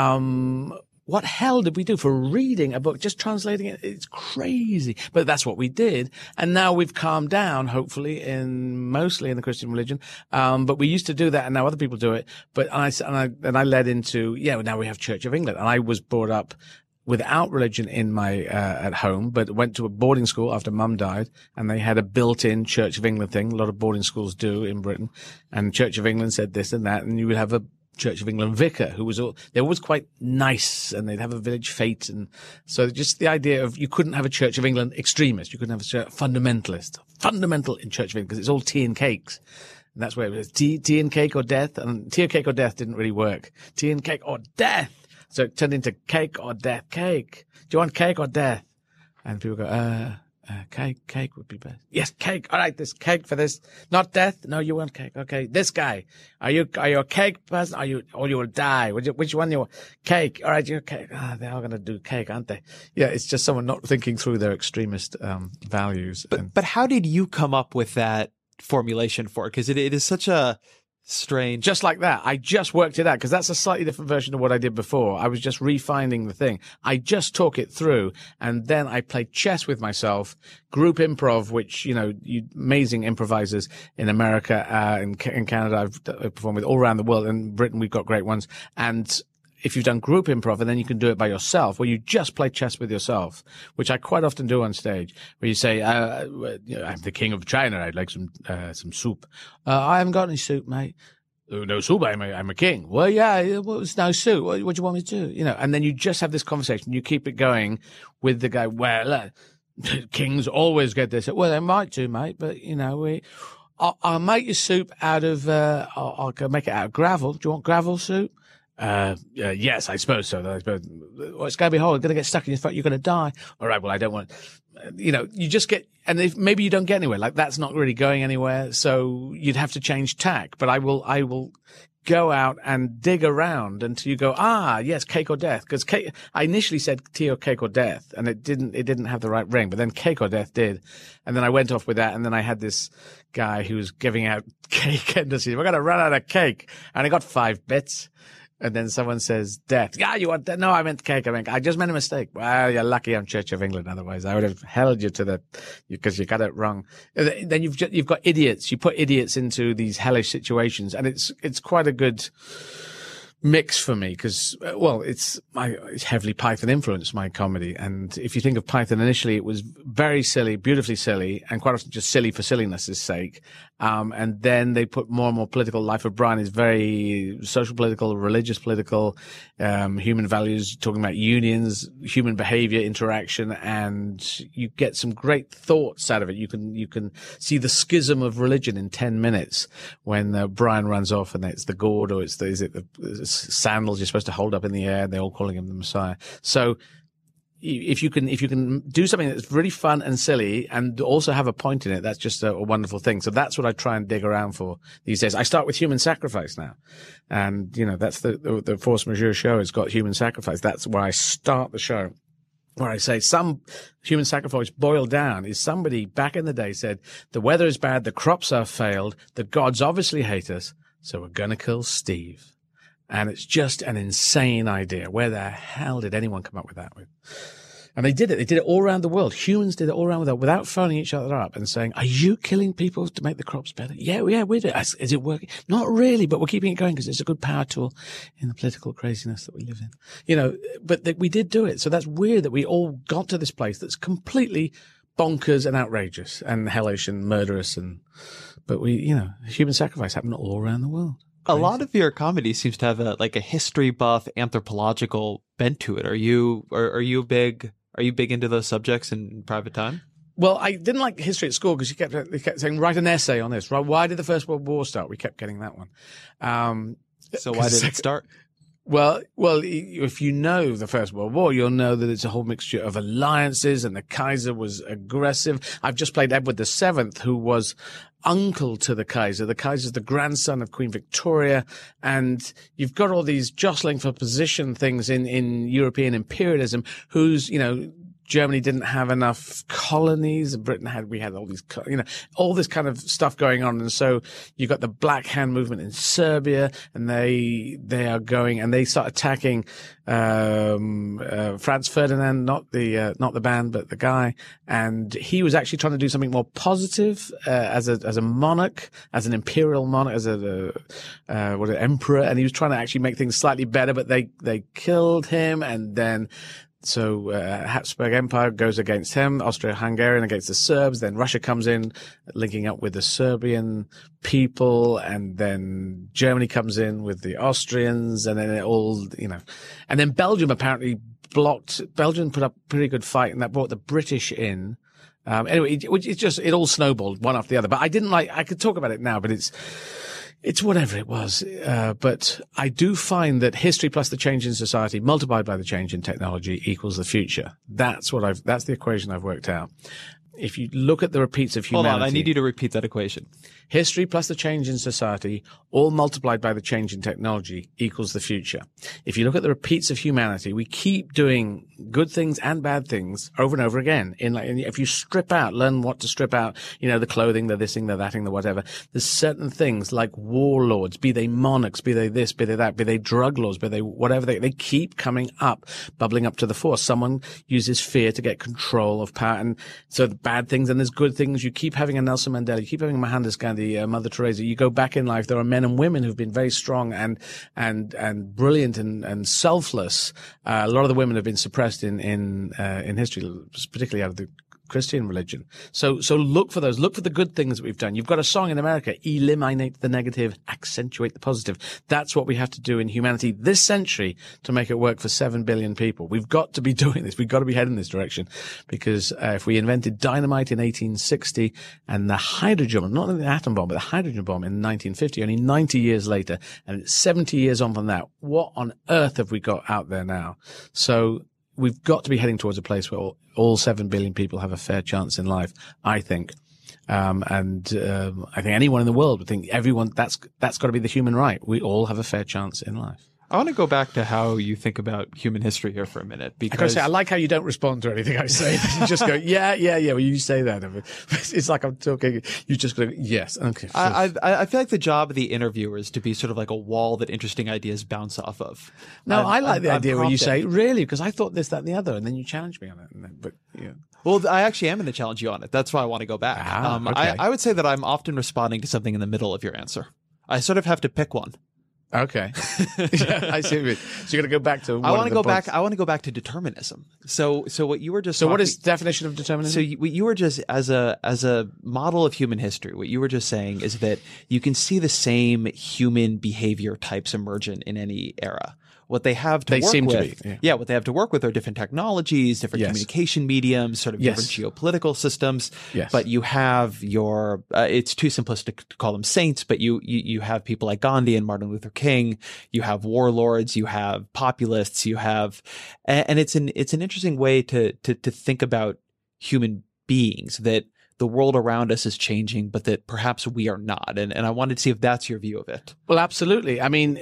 What hell did we do for reading a book, just translating it? It's crazy. But that's what we did. And now we've calmed down, hopefully, mostly in the Christian religion. But we used to do that, and now other people do it. But I led into, now we have Church of England. And I was brought up without religion in my at home, but went to a boarding school after Mum died, and they had a built-in Church of England thing. A lot of boarding schools do in Britain, and Church of England said this and that, and you would have a Church of England vicar who was they're always quite nice, and they'd have a village fete, and so just the idea of you couldn't have a Church of England extremist, you couldn't have a fundamentalist, fundamental in Church of England because it's all tea and cakes. And that's where it was tea and cake or death, and tea or cake or death didn't really work. Tea and cake or death. So it turned into cake or death. Cake. Do you want cake or death? And people go, cake would be best. Yes, cake. All right, this cake for this. Not death. No, you want cake. Okay. This guy. Are you a cake person? Or you will die? Which one you want? Cake. All right, you're cake. They're all going to do cake, aren't they? Yeah, it's just someone not thinking through their extremist, values. But how did you come up with that formulation for it? Because it is such a strange. Just like that. I just worked it out because that's a slightly different version of what I did before. I was just refining the thing. I just talk it through, and then I played chess with myself. Group improv, which, amazing improvisers in America, in Canada, I've performed with all around the world. In Britain, we've got great ones. And if you've done group improv and then you can do it by yourself, where you just play chess with yourself, which I quite often do on stage, where you say, I'm the king of China. I'd like some soup. I haven't got any soup, mate. No soup. I'm a king. Well, yeah, it's no soup. What do you want me to do? And then you just have this conversation. You keep it going with the guy. Well, kings always get this. Well, they might do, mate, but I'll make your soup out of, I'll make it out of gravel. Do you want gravel soup? Yes, I suppose so. Well, it's going to be hard. It's going to get stuck in your throat. You're going to die. All right. Well, I don't want, you just get, and if maybe you don't get anywhere, like that's not really going anywhere. So you'd have to change tack, but I will go out and dig around until you go, yes, cake or death. Cause I initially said tea or cake or death, and it didn't have the right ring, but then cake or death did. And then I went off with that. And then I had this guy who was giving out cake and I said, we're going to run out of cake. And I got 5 bits. And then someone says death. Yeah, you want that? No, I meant cake. I just made a mistake. Well, you're lucky I'm Church of England. Otherwise, I would have held you to that because you got it wrong. Then you've got idiots. You put idiots into these hellish situations, and it's quite a good mix for me because, it's heavily Python influenced, my comedy. And if you think of Python initially, it was very silly, beautifully silly, and quite often just silly for silliness' sake. And then they put more and more political. Life of Brian is very social political, religious political, human values, talking about unions, human behavior, interaction, and you get some great thoughts out of it. You can see the schism of religion in 10 minutes when Brian runs off and it's the gourd or is it the sandals you're supposed to hold up in the air, and they're all calling him the Messiah. So if you can do something that's really fun and silly and also have a point in it, that's just a wonderful thing. So that's what I try and dig around for these days. I start with human sacrifice now. And, that's the Force Majeure show has got human sacrifice. That's where I start the show. Where I say some human sacrifice boiled down is somebody back in the day said, the weather is bad, the crops have failed, the gods obviously hate us, so we're going to kill Steve. And it's just an insane idea. Where the hell did anyone come up with that? And they did it. They did it all around the world. Humans did it all around the world without phoning each other up and saying, are you killing people to make the crops better? Yeah, we do. Is it working? Not really, but we're keeping it going because it's a good power tool in the political craziness that we live in. But we did do it. So that's weird that we all got to this place that's completely bonkers and outrageous and hellish and murderous. But human sacrifice happened all around the world. Crazy. A lot of your comedy seems to have a history buff, anthropological bent to it. Are you big into those subjects in private time? Well, I didn't like history at school because they kept saying, write an essay on this. Right? Why did the First World War start? We kept getting that one. So why did it start? Well, if you know the First World War, you'll know that it's a whole mixture of alliances and the Kaiser was aggressive. I've just played Edward VII, who was uncle to the Kaiser. The Kaiser's the grandson of Queen Victoria. And you've got all these jostling for position things in European imperialism whose, Germany didn't have enough colonies. We had all these, all this kind of stuff going on. And so you got the Black Hand movement in Serbia, and they are going and they start attacking, Franz Ferdinand, not the band, but the guy. And he was actually trying to do something more positive, as a monarch, as an imperial monarch, as an emperor. And he was trying to actually make things slightly better, but they killed him. And then, so Habsburg Empire goes against him, Austro-Hungarian against the Serbs, then Russia comes in, linking up with the Serbian people, and then Germany comes in with the Austrians, and then and then Belgium apparently Belgium put up a pretty good fight, and that brought the British in. Anyway, it all snowballed one after the other, but I could talk about it now, but it's whatever it was. But I do find that history plus the change in society multiplied by the change in technology equals the future. That's the equation I've worked out. If you look at the repeats of humanity. Hold on, I need you to repeat that equation. History plus the change in society, all multiplied by the change in technology, equals the future. If you look at the repeats of humanity, we keep doing good things and bad things over and over again. If you learn what to strip out, the clothing, the this thing, the that thing, the whatever. There's certain things like warlords, be they monarchs, be they this, be they that, be they drug laws, be they whatever, they keep coming up, bubbling up to the fore. Someone uses fear to get control of power. And so the bad things and there's good things. You keep having a Nelson Mandela, you keep having a Mohandas Gandhi, Mother Teresa. You go back in life, there are men and women who've been very strong and brilliant and selfless. A lot of the women have been suppressed in history, particularly out of the Christian religion. So look for those. Look for the good things that we've done. You've got a song in America, eliminate the negative, accentuate the positive. That's what we have to do in humanity this century to make it work for 7 billion people. We've got to be doing this. We've got to be heading this direction because if we invented dynamite in 1860 and the hydrogen bomb, not the atom bomb, but the hydrogen bomb in 1950, only 90 years later, and it's 70 years on from that, what on earth have we got out there now? So we've got to be heading towards a place where all 7 billion people have a fair chance in life, I think. I think anyone in the world would think that's got to be the human right. We all have a fair chance in life. I want to go back to how you think about human history here for a minute. Because I like how you don't respond to anything I say. You just go, yeah. Well, you say that. It's like I'm talking. You just go, yes. Okay. I feel like the job of the interviewer is to be sort of like a wall that interesting ideas bounce off of. No, I like the idea where you say, really, because I thought this, that, and the other, and then you challenge me on it. But yeah. Well, I actually am going to challenge you on it. That's why I want to go back. Okay. I would say that I'm often responding to something in the middle of your answer. I sort of have to pick one. Okay. Yeah, I see what you mean. So you're going to go back to I want to go back to determinism. So what you were just what is the definition of determinism? So what you were just as a model of human history, what you were just saying is that you can see the same human behavior types emerge in any era. What they have to work with, what they have to work with are different technologies, different communication mediums, sort of different geopolitical systems. Yes. But you have it's too simplistic to call them saints, but you have people like Gandhi and Martin Luther King. You have warlords, you have populists, and it's an interesting way to think about human beings, that the world around us is changing, but that perhaps we are not. And I wanted to see if that's your view of it. Well, absolutely. I mean,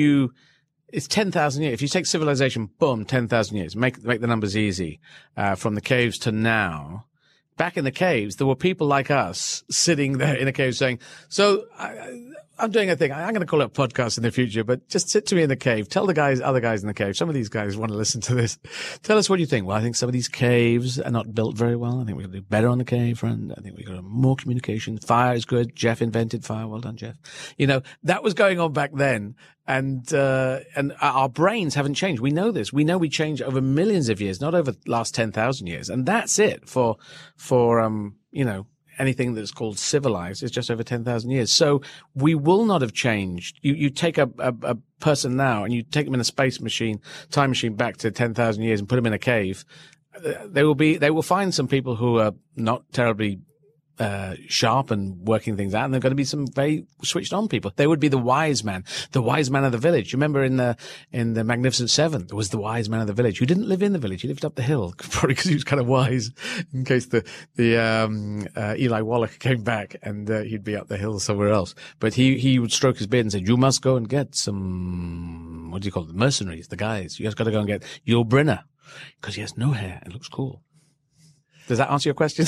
it's 10,000 years. If you take civilization, boom, 10,000 years. Make the numbers easy. From the caves to now. Back in the caves, there were people like us sitting there in a cave saying, so I'm doing a thing. I'm going to call it a podcast in the future, but just sit to me in the cave. Tell the other guys in the cave. Some of these guys want to listen to this. Tell us what you think. Well, I think some of these caves are not built very well. I think we got to do better on the cave front. I think we got to have more communication. Fire is good. Jeff invented fire. Well done, Jeff. That was going on back then. And our brains haven't changed. We know this. We know we change over millions of years, not over the last 10,000 years. And that's it for anything that's called civilized is just over 10,000 years. So we will not have changed. You take a person now and you take them in a time machine back to 10,000 years and put them in a cave. They will find some people who are not terribly sharp and working things out, and there are going to be some very switched on people. They would be the wise man of the village. You remember in the Magnificent Seven, there was the wise man of the village who didn't live in the village. He lived up the hill, probably because he was kind of wise in case the Eli Wallach came back and he'd be up the hill somewhere else. But he would stroke his beard and say, you must go and get some, what do you call it? The mercenaries, the guys. You guys got to go and get Yul Brynner because he has no hair and looks cool. Does that answer your question?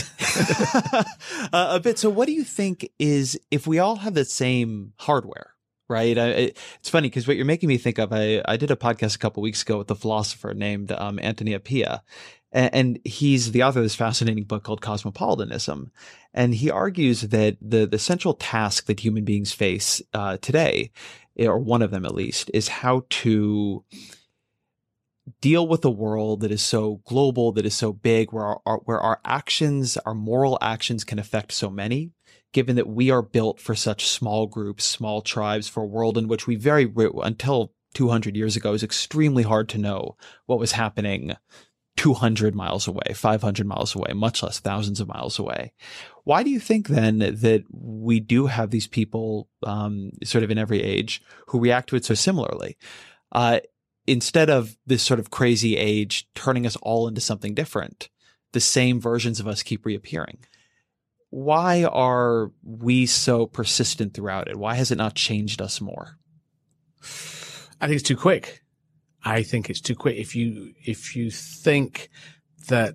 A bit. So what do you think is, if we all have the same hardware, right? It's funny because what you're making me think of, I did a podcast a couple of weeks ago with a philosopher named Anthony Appiah, and he's the author of this fascinating book called Cosmopolitanism. And he argues that the central task that human beings face today, or one of them at least, is how to deal with a world that is so global, that is so big, where our actions, our moral actions can affect so many, given that we are built for such small groups, small tribes, for a world in which until 200 years ago, it was extremely hard to know what was happening 200 miles away, 500 miles away, much less thousands of miles away. Why do you think then that we do have these people sort of in every age who react to it so similarly? Instead of this sort of crazy age turning us all into something different, the same versions of us keep reappearing. Why are we so persistent throughout it? Why has it not changed us more? I think it's too quick. If you think that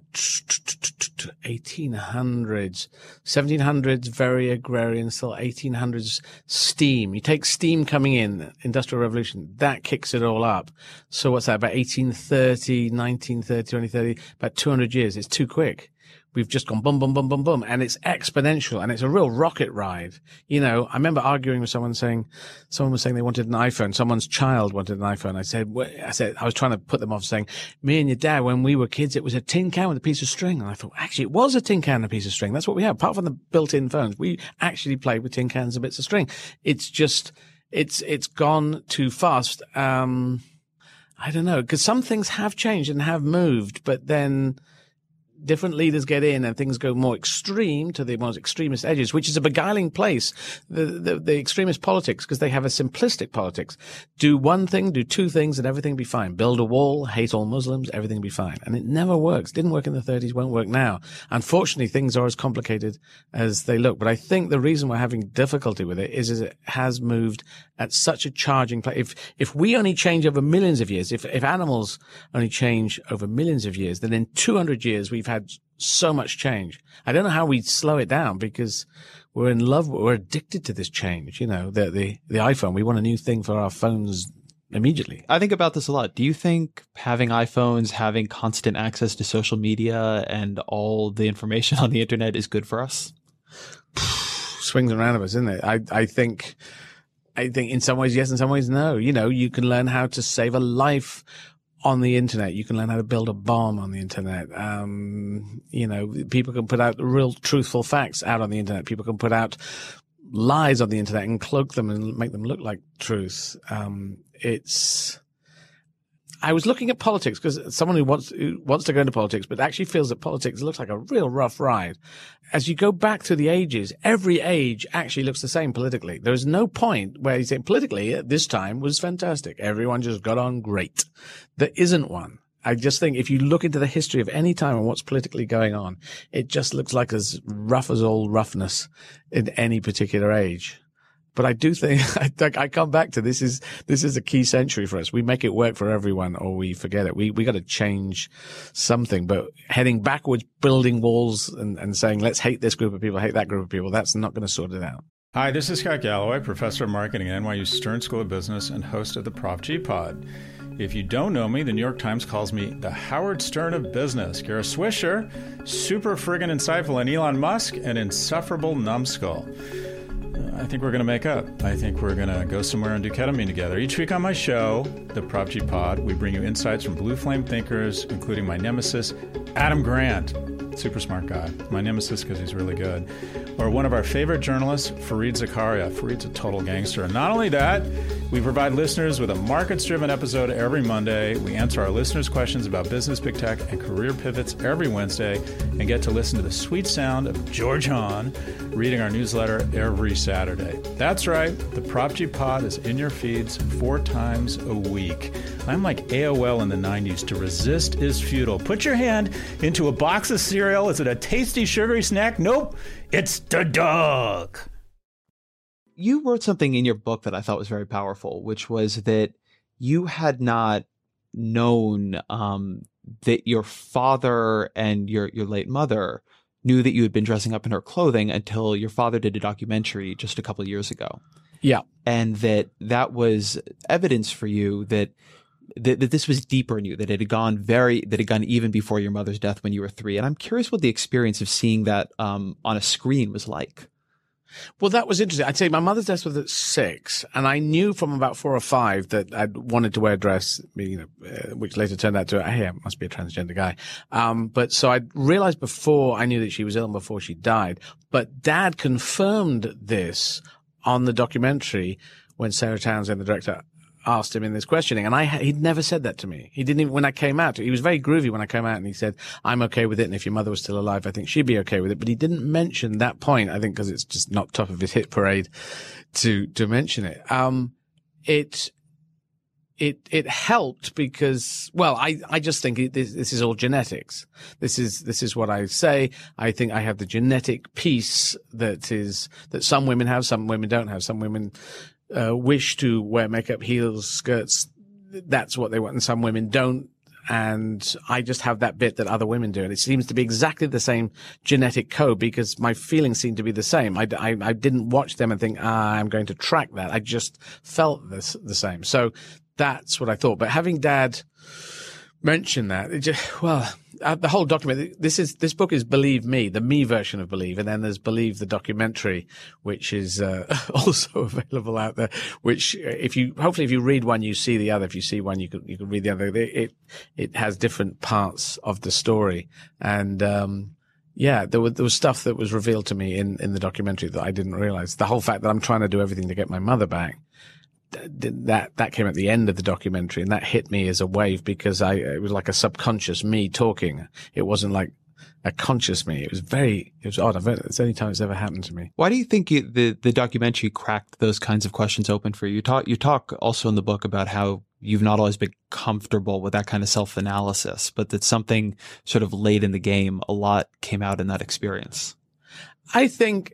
1800s, 1700s, very agrarian, still 1800s, steam. You take steam coming in, Industrial Revolution, that kicks it all up. So what's that, about 1830, 1930, 2030, about 200 years. It's too quick. We've just gone boom, boom, boom, boom, boom. And it's exponential and it's a real rocket ride. I remember arguing with someone was saying they wanted an iPhone. Someone's child wanted an iPhone. I was trying to put them off saying, me and your dad, when we were kids, it was a tin can with a piece of string. And I thought, actually, it was a tin can and a piece of string. That's what we have. Apart from the built-in phones, we actually played with tin cans and bits of string. It's just, it's gone too fast. I don't know, because some things have changed and have moved, but then different leaders get in and things go more extreme to the most extremist edges, which is a beguiling place, the extremist politics, because they have a simplistic politics. Do one thing, do two things, and everything will be fine. Build a wall, hate all Muslims, everything will be fine. And it never works. Didn't work in the 30s, won't work now. Unfortunately, things are as complicated as they look. But I think the reason we're having difficulty with it is it has moved at such a charging place. If we only change over millions of years, if animals only change over millions of years, then in 200 years, we've had so much change. I don't know how we slow it down because we're in love. We're addicted to this change. The iPhone, we want a new thing for our phones immediately. I think about this a lot. Do you think having iPhones, having constant access to social media and all the information on the internet is good for us? Swings and roundabouts, isn't it? I think in some ways, yes, in some ways, no. You can learn how to save a life on the internet. You can learn how to build a bomb on the internet. People can put out real truthful facts out on the internet. People can put out lies on the internet and cloak them and make them look like truth. I was looking at politics because someone who wants to go into politics, but actually feels that politics looks like a real rough ride. As you go back through the ages, every age actually looks the same politically. There is no point where you say politically at this time was fantastic. Everyone just got on great. There isn't one. I just think if you look into the history of any time and what's politically going on, it just looks like as rough as all roughness in any particular age. But I do think I come back to this is a key century for us. We make it work for everyone or we forget it. We got to change something, but heading backwards, building walls and saying, let's hate this group of people, hate that group of people. That's not going to sort it out. Hi, this is Scott Galloway, professor of marketing at NYU Stern School of Business and host of the Prop G Pod. If you don't know me, the New York Times calls me the Howard Stern of business. Kara Swisher, super friggin' insightful, and Elon Musk, an insufferable numbskull. I think we're going to make up. I think we're going to go somewhere and do ketamine together. Each week on my show, the Prop G Pod, we bring you insights from blue flame thinkers, including my nemesis, Adam Grant. Super smart guy. My nemesis because he's really good. Or one of our favorite journalists, Fareed Zakaria. Fareed's a total gangster. And not only that, we provide listeners with a markets-driven episode every Monday. We answer our listeners' questions about business, big tech, and career pivots every Wednesday, and get to listen to the sweet sound of George Hahn reading our newsletter every Saturday. That's right. The Prop G Pod is in your feeds 4 times a week. I'm like AOL in the 90s. To resist is futile. Put your hand into a box of cereal. Is it a tasty, sugary snack? Nope. It's the dog. You wrote something in your book that I thought was very powerful, which was that you had not known that your father and your late mother knew that you had been dressing up in her clothing until your father did a documentary just a couple of years ago. Yeah. And that was evidence for you that this was deeper in you, that it had gone even before your mother's death when you were 3. And I'm curious what the experience of seeing that on a screen was like. Well, that was interesting. I'd say my mother's death was at 6, and I knew from about 4 or 5 that I'd wanted to wear a dress, which later turned out to, hey, I must be a transgender guy. But so I realized before I knew that she was ill and before she died. But Dad confirmed this on the documentary when Sarah Townsend, the director, asked him in this questioning, and he'd never said that to me. He didn't even, when I came out, he was very groovy when I came out, and he said, I'm okay with it, and if your mother was still alive, I think she'd be okay with it. But he didn't mention that point, I think, because it's just not top of his hit parade to mention it. It helped because, well, I just think this is all genetics. This is what I say. I think I have the genetic piece that some women have, some women don't have. Some women wish to wear makeup, heels, skirts. That's what they want. And some women don't. And I just have that bit that other women do. And it seems to be exactly the same genetic code because my feelings seem to be the same. I didn't watch them and think, I'm going to track that. I just felt the same. So that's what I thought. But having Dad mention that, the whole document, this book is Believe Me, the me version of Believe. And then there's Believe the documentary, which is also available out there, which if you read one, you see the other. If you see one, you can read the other. It has different parts of the story. And, there was stuff that was revealed to me in the documentary that I didn't realize. The whole fact that I'm trying to do everything to get my mother back. That came at the end of the documentary, and that hit me as a wave because it was like a subconscious me talking. It wasn't like a conscious me. It was odd. It's the only time it's ever happened to me. Why do you think the documentary cracked those kinds of questions open for you? You talk also in the book about how you've not always been comfortable with that kind of self-analysis, but that something sort of late in the game, a lot came out in that experience. I think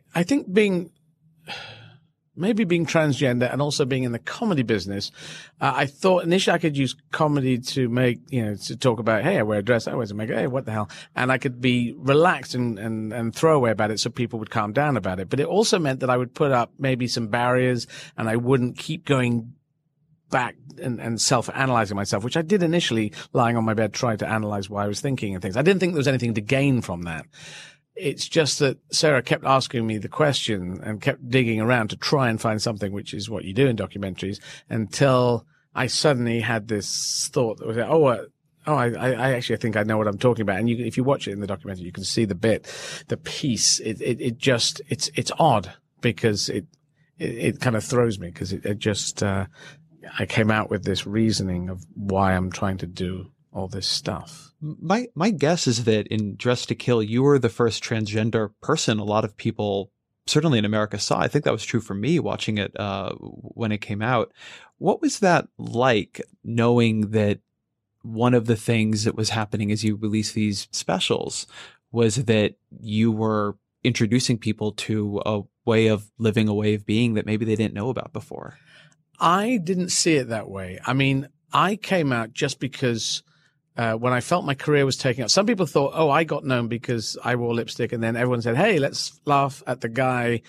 maybe being transgender and also being in the comedy business, I thought initially I could use comedy to make, to talk about, hey, I wear a dress, I wear some makeup, hey, what the hell? And I could be relaxed and throwaway about it so people would calm down about it. But it also meant that I would put up maybe some barriers and I wouldn't keep going back and self-analyzing myself, which I did initially lying on my bed, trying to analyze why I was thinking and things. I didn't think there was anything to gain from that. It's just that Sarah kept asking me the question and kept digging around to try and find something, which is what you do in documentaries, until I suddenly had this thought that was, I actually think I know what I'm talking about. And if you watch it in the documentary, you can see the piece. It's odd because it kind of throws me because I came out with this reasoning of why I'm trying to do all this stuff. My guess is that in Dressed to Kill, you were the first transgender person a lot of people, certainly in America, saw. I think that was true for me watching it when it came out. What was that like, knowing that one of the things that was happening as you released these specials was that you were introducing people to a way of living, a way of being that maybe they didn't know about before? I didn't see it that way. I mean, I came out just because when I felt my career was taking off. Some people thought, I got known because I wore lipstick, and then everyone said, hey, let's laugh at the guy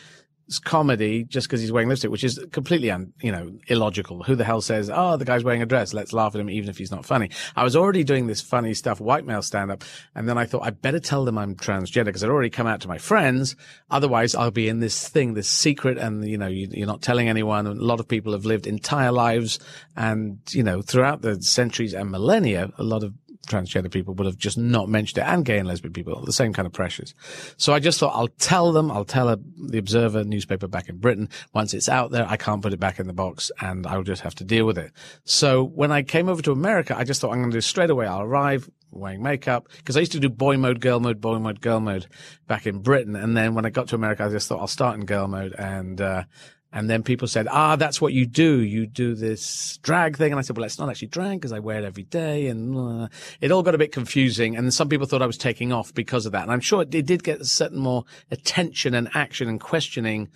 comedy just because he's wearing lipstick, which is completely, illogical. Who the hell says, oh, the guy's wearing a dress, let's laugh at him even if he's not funny? I was already doing this funny stuff, white male stand-up, and then I thought I better tell them I'm transgender because I'd already come out to my friends. Otherwise, I'll be in this thing, this secret, and, you're not telling anyone. And a lot of people have lived entire lives, and, throughout the centuries and millennia, a lot of transgender people would have just not mentioned it, and gay and lesbian people, the same kind of pressures. So I just thought I'll tell the Observer newspaper back in Britain. Once it's out there, I can't put it back in the box and I'll just have to deal with it. So when I came over to America, I just thought I'm going to do straight away. I'll arrive wearing makeup because I used to do boy mode, girl mode, boy mode, girl mode back in Britain. And then when I got to America, I just thought I'll start in girl mode. And then people said, that's what you do. You do this drag thing. And I said, well, it's not actually drag because I wear it every day. And it all got a bit confusing. And some people thought I was taking off because of that. And I'm sure it did get a certain more attention and action and questioning.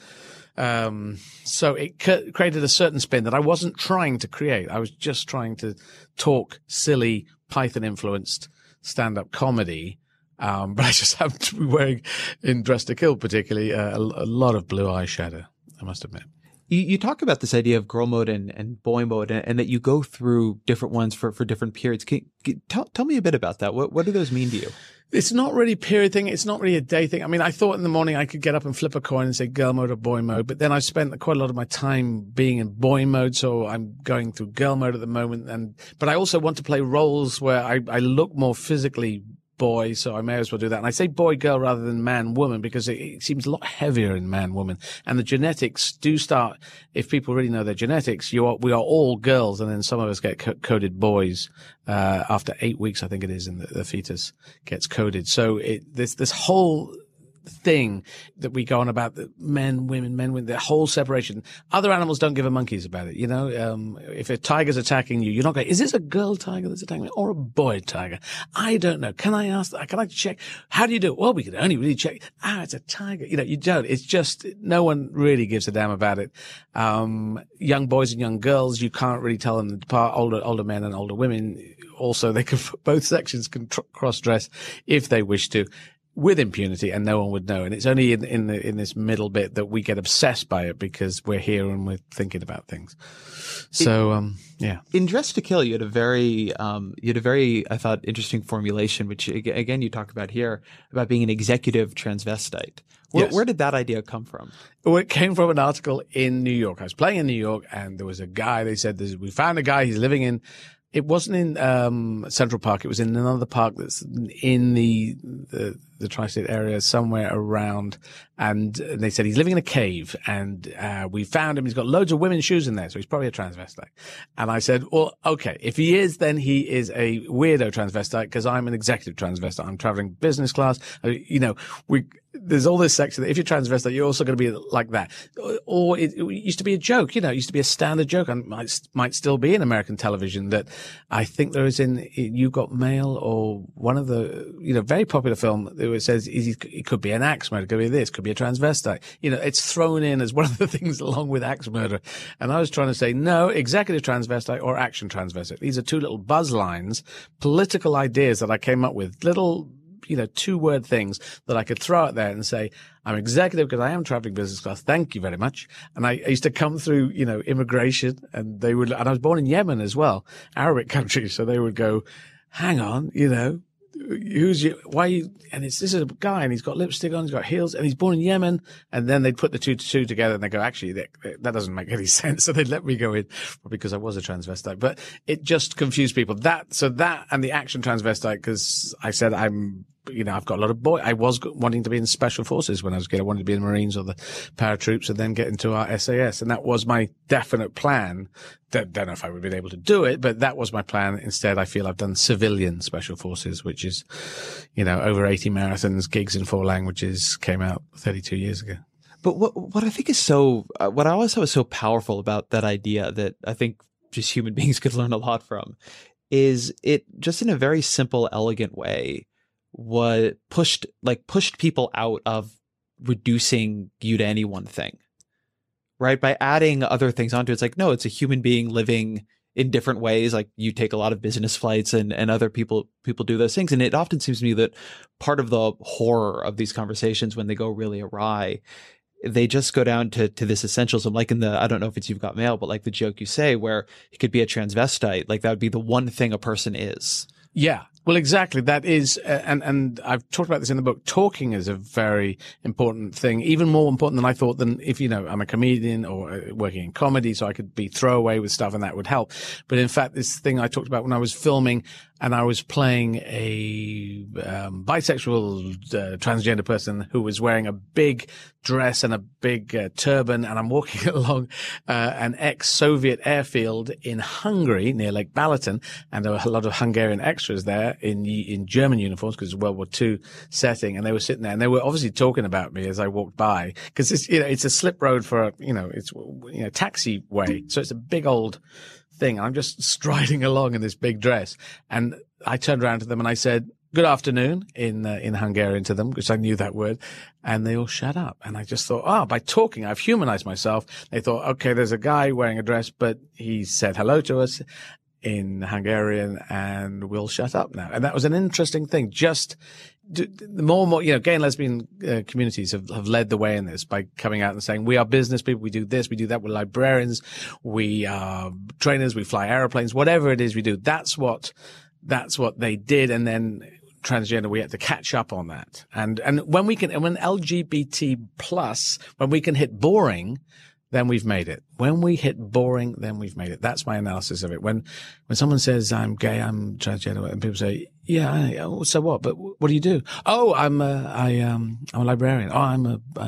So it created a certain spin that I wasn't trying to create. I was just trying to talk silly Python-influenced stand-up comedy. But I just happened to be wearing, in Dress to Kill particularly, a lot of blue eyeshadow, I must admit. You talk about this idea of girl mode and boy mode, and that you go through different ones for different periods. Tell me a bit about that. What do those mean to you? It's not really a period thing. It's not really a day thing. I mean, I thought in the morning I could get up and flip a coin and say girl mode or boy mode, but then I spent quite a lot of my time being in boy mode, so I'm going through girl mode at the moment. But I also want to play roles where I look more physically boy, so I may as well do that. And I say boy, girl rather than man, woman, because it seems a lot heavier in man, woman. And the genetics do start, if people really know their genetics, we are all girls, and then some of us get coded boys after 8 weeks, I think it is, and the fetus gets coded. So this whole thing that we go on about the men, women, the whole separation. Other animals don't give a monkeys about it. If a tiger's attacking you, you're not going, is this a girl tiger that's attacking me or a boy tiger? I don't know. Can I ask that? Can I check? How do you do it? Well, we can only really check. It's a tiger. You don't. It's just, no one really gives a damn about it. Young boys and young girls, you can't really tell them apart. Older men and older women. Also, both sections can cross-dress if they wish to, with impunity, and no one would know. And it's only in this middle bit that we get obsessed by it because we're here and we're thinking about things. So, yeah. In Dress to Kill, you had a very, I thought, interesting formulation, which again, you talk about here, about being an executive transvestite. Yes. Where did that idea come from? Well, it came from an article in New York. I was playing in New York and there was a guy, they said, we found a guy, he's living in, it wasn't in Central Park. It was in another park that's in the tri-state area somewhere around. And they said he's living in a cave. And we found him. He's got loads of women's shoes in there. So he's probably a transvestite. And I said, well, okay, if he is, then he is a weirdo transvestite because I'm an executive transvestite. I'm traveling business class. There's all this section that if you're transvestite, you're also going to be like that. Or it used to be a joke, it used to be a standard joke, and might still be in American television, that I think there is in You Got Mail or one of the, very popular film that it says it could be an axe murder, it could be this, could be a transvestite. It's thrown in as one of the things along with axe murder. And I was trying to say, no, executive transvestite or action transvestite. These are two little buzz lines, political ideas that I came up with, little 2-word things that I could throw out there and say, I'm executive because I am traveling business class. Thank you very much. And I used to come through, immigration, and and I was born in Yemen as well, Arabic country. So they would go, hang on, why you, and this is a guy and he's got lipstick on, he's got heels and he's born in Yemen. And then they'd put the two together and they go, actually, that doesn't make any sense. So they'd let me go in because I was a transvestite, but it just confused people. That and the action transvestite, because I said I've got a lot of I was wanting to be in special forces when I was a kid. I wanted to be in the Marines or the paratroops and then get into our SAS. And that was my definite plan. Don't know if I would have been able to do it, but that was my plan. Instead, I feel I've done civilian special forces, which is, over 80 marathons, gigs in 4 languages, came out 32 years ago. But what I think is what I always thought was so powerful about that idea that I think just human beings could learn a lot from is it just in a very simple, elegant way pushed people out of reducing you to any one thing, right? By adding other things onto it. It's like, no, it's a human being living in different ways. Like you take a lot of business flights and other people do those things. And it often seems to me that part of the horror of these conversations when they go really awry they just go down to this essentialism, like in I don't know if it's You've Got Mail, but like the joke you say where he could be a transvestite, like that would be the one thing a person is. Yeah. Well, exactly. That is, and I've talked about this in the book. Talking is a very important thing, even more important than I thought. Than if I'm a comedian or working in comedy, so I could be throwaway with stuff, and that would help. But in fact, this thing I talked about when I was filming, and I was playing a bisexual transgender person who was wearing a big dress and a big turban, and I'm walking along an ex-Soviet airfield in Hungary near Lake Balaton, and there were a lot of Hungarian extras there in German uniforms because it's a World War II setting, and they were sitting there and they were obviously talking about me as I walked by because it's a slip road for it's taxiway, so it's a big old thing. I'm just striding along in this big dress, and I turned around to them and I said, "Good afternoon," in Hungarian to them, because I knew that word, and they all shut up. And I just thought, by talking, I've humanized myself. They thought, okay, there's a guy wearing a dress, but he said hello to us in Hungarian, and we'll shut up now. And that was an interesting thing. Just the more and more, gay and lesbian communities have led the way in this by coming out and saying, we are business people, we do this, we do that, we're librarians, we are trainers, we fly airplanes, whatever it is we do. That's what they did. And then transgender, we had to catch up on that. And when LGBT plus, when we can hit boring, then we've made it. When we hit boring, then we've made it. That's my analysis of it. When someone says, I'm gay, I'm transgender, and people say, yeah, so what? But what do you do? Oh, I'm a librarian. Oh, I'm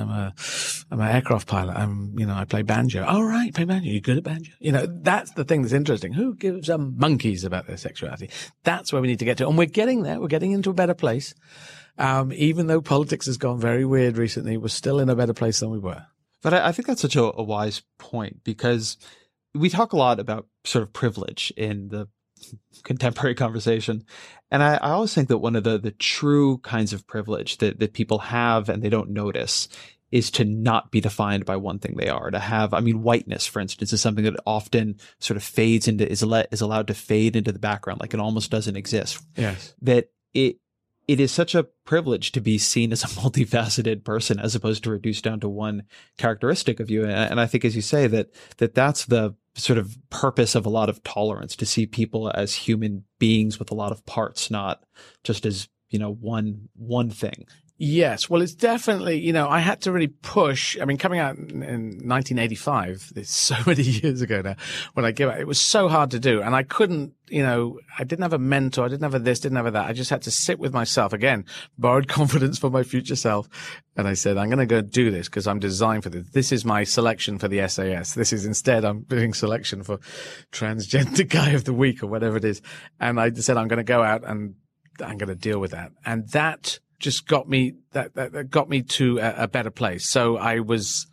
an aircraft pilot. I play banjo. Oh, right, play banjo. You're good at banjo. That's the thing that's interesting. Who gives monkeys about their sexuality? That's where we need to get to. And we're getting there. We're getting into a better place. Even though politics has gone very weird recently, we're still in a better place than we were. But I think that's such a wise point, because we talk a lot about sort of privilege in the contemporary conversation. And I always think that one of the true kinds of privilege that people have and they don't notice is to not be defined by one thing they are. To have, whiteness, for instance, is something that often sort of fades into, is allowed to fade into the background, like it almost doesn't exist. Yes. That it is such a privilege to be seen as a multifaceted person as opposed to reduced down to one characteristic of you. And I think, as you say, that's the sort of purpose of a lot of tolerance, to see people as human beings with a lot of parts, not just as, one thing. Yes. Well, it's definitely, I had to really push. Coming out in 1985, it's so many years ago now, when I came out, it was so hard to do. And I couldn't, I didn't have a mentor. I didn't have didn't have that. I just had to sit with myself again, borrowed confidence from my future self. And I said, I'm going to go do this because I'm designed for this. This is my selection for the SAS. Instead, I'm doing selection for transgender guy of the week or whatever it is. And I said, I'm going to go out and I'm going to deal with that. And that just got me that got me to a better place. So I was,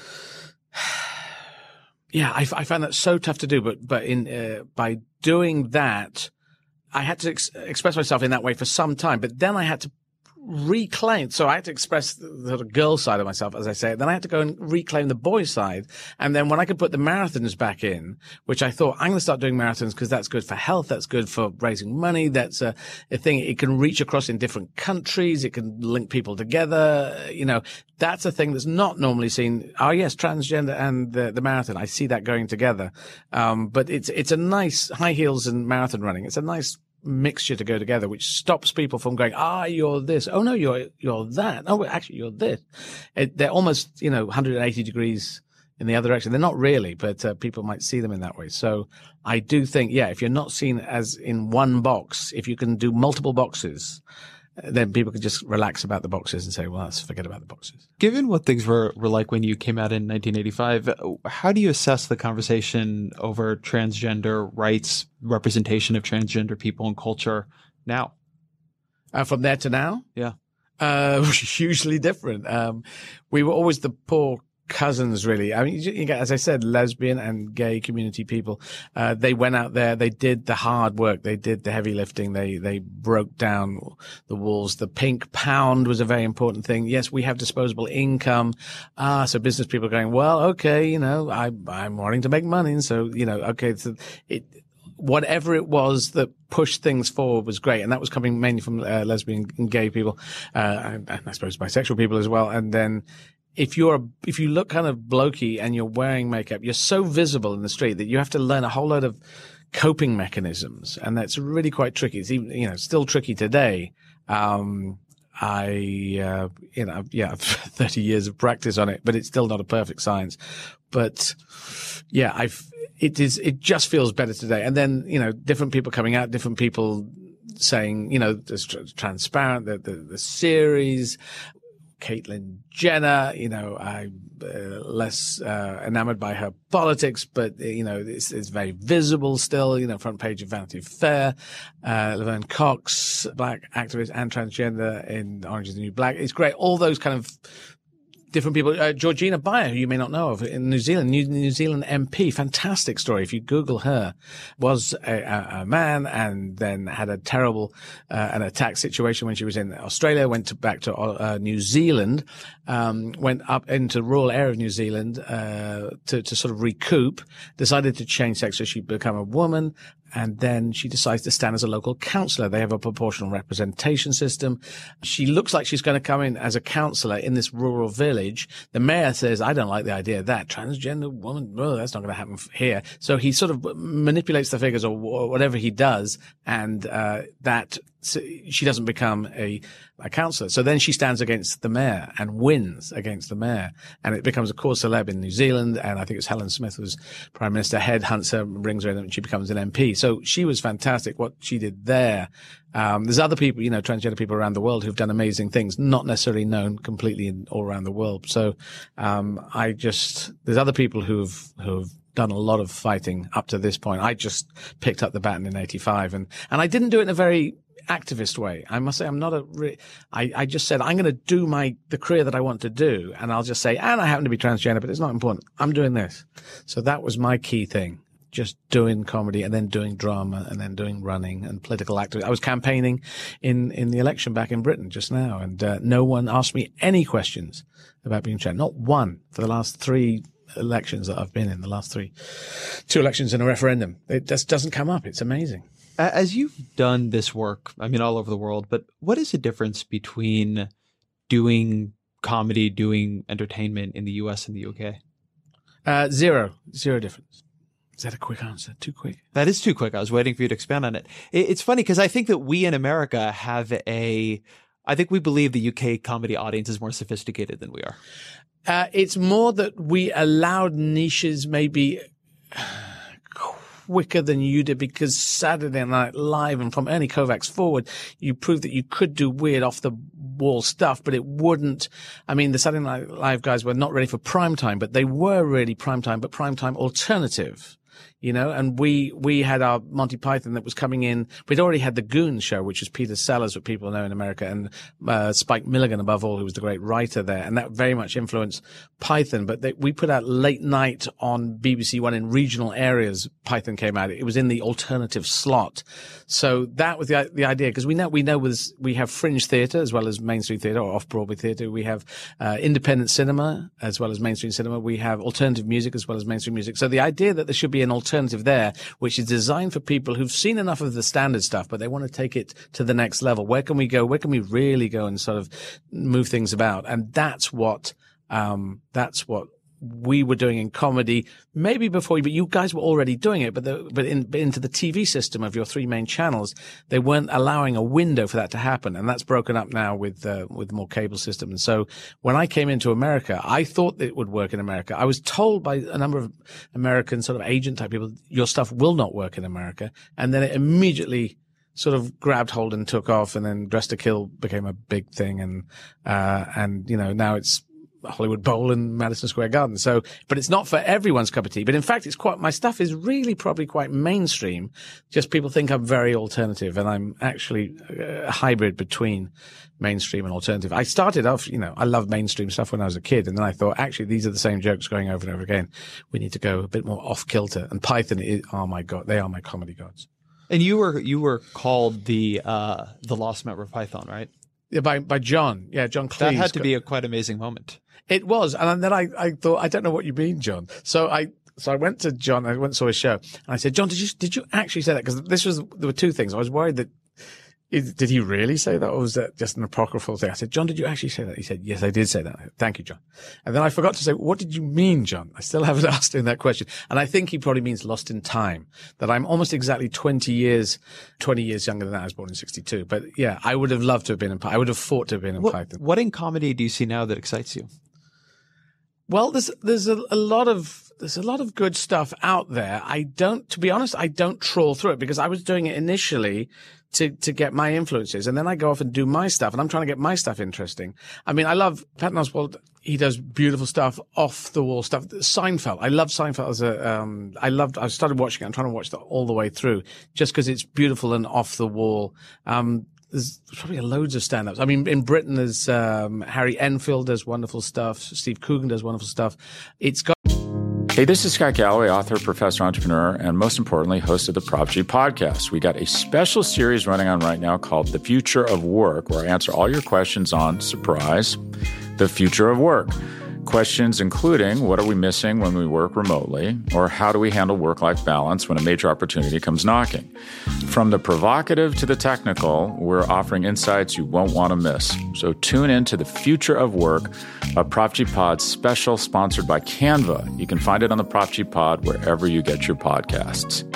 I found that so tough to do. But by doing that, I had to express myself in that way for some time. But then I had to reclaim. So I had to express the sort of girl side of myself, as I say. Then I had to go and reclaim the boy side. And then when I could put the marathons back in, which I thought, I'm going to start doing marathons because that's good for health. That's good for raising money. That's a thing. It can reach across in different countries. It can link people together. That's a thing that's not normally seen. Oh, yes, transgender and the marathon. I see that going together. But it's a nice high heels and marathon running. It's a nice mixture to go together, which stops people from going, you're this. Oh, no, you're that. Oh, actually, you're this. They're almost, 180 degrees in the other direction. They're not really, but people might see them in that way. So I do think, if you're not seen as in one box, if you can do multiple boxes, then people can just relax about the boxes and say, well, let's forget about the boxes. Given what things were like when you came out in 1985, how do you assess the conversation over transgender rights, representation of transgender people in culture now? From there to now? Yeah. Hugely different. We were always the poor cousins, really. As I said, lesbian and gay community people, they went out there, they did the hard work, they did the heavy lifting, they broke down the walls. The pink pound was a very important thing. Yes, we have disposable income. So business people are going, well, okay, I'm wanting to make money. And so, okay, so whatever it was that pushed things forward was great. And that was coming mainly from lesbian and gay people, and I suppose bisexual people as well. And then if you look kind of blokey and you're wearing makeup, you're so visible in the street that you have to learn a whole load of coping mechanisms, and that's really quite tricky. It's even, still tricky today. I've 30 years of practice on it, but it's still not a perfect science. But yeah, it just feels better today. And then, different people coming out, different people saying, there's transparent, the series, Caitlyn Jenner, I'm less enamored by her politics, but, it's very visible still, front page of Vanity Fair. Laverne Cox, black activist and transgender in Orange is the New Black. It's great. All those kind of different people. Georgina Beyer, who you may not know of, in New Zealand, New Zealand MP, fantastic story. If you Google her, was a man and then had a terrible an attack situation when she was in Australia, went back to New Zealand, went up into the rural area of New Zealand to sort of recoup, decided to change sex, so she'd become a woman. And then she decides to stand as a local councillor. They have a proportional representation system. She looks like she's going to come in as a councillor in this rural village. The mayor says, I don't like the idea of that. Transgender woman, that's not going to happen here. So he sort of manipulates the figures or whatever he does, and she doesn't become a councillor. So then she stands against the mayor and wins against the mayor. And it becomes a cause célèbre in New Zealand. And I think it's Helen Smith was Prime Minister, headhunts her, brings her in, and she becomes an MP. So she was fantastic, what she did there. There's other people, transgender people around the world who've done amazing things, not necessarily known completely all around the world. So, there's other people who've done a lot of fighting up to this point. I just picked up the baton in 85 and I didn't do it in a very activist way. I must say I'm not I just said, I'm going to do the career that I want to do. And I'll just say, and I happen to be transgender, but it's not important. I'm doing this. So that was my key thing. Just doing comedy and then doing drama and then doing running and political activism. I was campaigning in the election back in Britain just now, and no one asked me any questions about being trans. Not one for the last 3 elections that I've been in, the last 2 elections and a referendum. It just doesn't come up. It's amazing. As you've done this work, all over the world, but what is the difference between doing comedy, doing entertainment in the US and the UK? Zero difference. Is that a quick answer? Too quick? That is too quick. I was waiting for you to expand on it. It's funny because I think that we in America I think we believe the UK comedy audience is more sophisticated than we are. It's more that we allowed niches maybe quicker than you did, because Saturday Night Live and from Ernie Kovacs forward, you proved that you could do weird off the wall stuff, but it wouldn't. The Saturday Night Live guys were not ready for prime time, but they were really prime time, but prime time alternative. And we had our Monty Python that was coming in. We'd already had the Goons show, which was Peter Sellers, what people know in America, and Spike Milligan above all, who was the great writer there. And that very much influenced Python. But we put out late night on BBC One in regional areas. Python came out. It was in the alternative slot. So that was the idea, because we know we have fringe theatre as well as mainstream theatre, or off-Broadway theatre. We have independent cinema as well as mainstream cinema. We have alternative music as well as mainstream music. So the idea that there should be an alternative there, which is designed for people who've seen enough of the standard stuff, but they want to take it to the next level. Where can we go? Where can we really go and sort of move things about? And that's what we were doing in comedy, maybe before you, but you guys were already doing it. But into the TV system of your 3 main channels, they weren't allowing a window for that to happen, and that's broken up now with more cable system. And so when I came into America, I thought it would work in America. I was told by a number of American sort of agent type people, your stuff will not work in America, and then it immediately sort of grabbed hold and took off, and then Dressed to Kill became a big thing, and now it's Hollywood Bowl and Madison Square Garden. So, but it's not for everyone's cup of tea. But in fact, my stuff is really probably quite mainstream. Just people think I'm very alternative, and I'm actually a hybrid between mainstream and alternative. I started off, I loved mainstream stuff when I was a kid, and then I thought, actually, these are the same jokes going over and over again. We need to go a bit more off kilter. And Python oh my God, they are my comedy gods. And you were called the Lost Member of Python, right? Yeah, by John. Yeah, John Cleese. That had to be a quite amazing moment. It was. And then I thought, I don't know what you mean, John. So I went to John, I went and saw his show, and I said, John, did you actually say that? Because there were 2 things. I was worried that Did he really say that, or was that just an apocryphal thing? I said, John, did you actually say that? He said, yes, I did say that. Thank you, John. And then I forgot to say, what did you mean, John? I still haven't asked him that question. And I think he probably means lost in time, that I'm almost exactly 20 years younger than that. I was born in 62. But yeah, I would have loved to have been in Python. I would have fought to have been in Python. What in comedy do you see now that excites you? Well, there's a lot of good stuff out there. To be honest, I don't trawl through it because I was doing it initially to get my influences. And then I go off and do my stuff, and I'm trying to get my stuff interesting. I mean, I love Patton Oswalt. He does beautiful stuff, off the wall stuff. Seinfeld. I love Seinfeld I started watching it. I'm trying to watch that all the way through just because it's beautiful and off the wall. There's probably loads of stand-ups. I mean, in Britain, there's Harry Enfield does wonderful stuff. Steve Coogan does wonderful stuff. Hey, this is Scott Galloway, author, professor, entrepreneur, and most importantly, host of the Prop G podcast. We got a special series running on right now called The Future of Work, where I answer all your questions on, surprise, the future of work. Questions including, what are we missing when we work remotely? Or how do we handle work-life balance when a major opportunity comes knocking? From the provocative to the technical, we're offering insights you won't want to miss. So tune in to The Future of Work, a Prop G Pod special sponsored by Canva. You can find it on the Prop G Pod wherever you get your podcasts.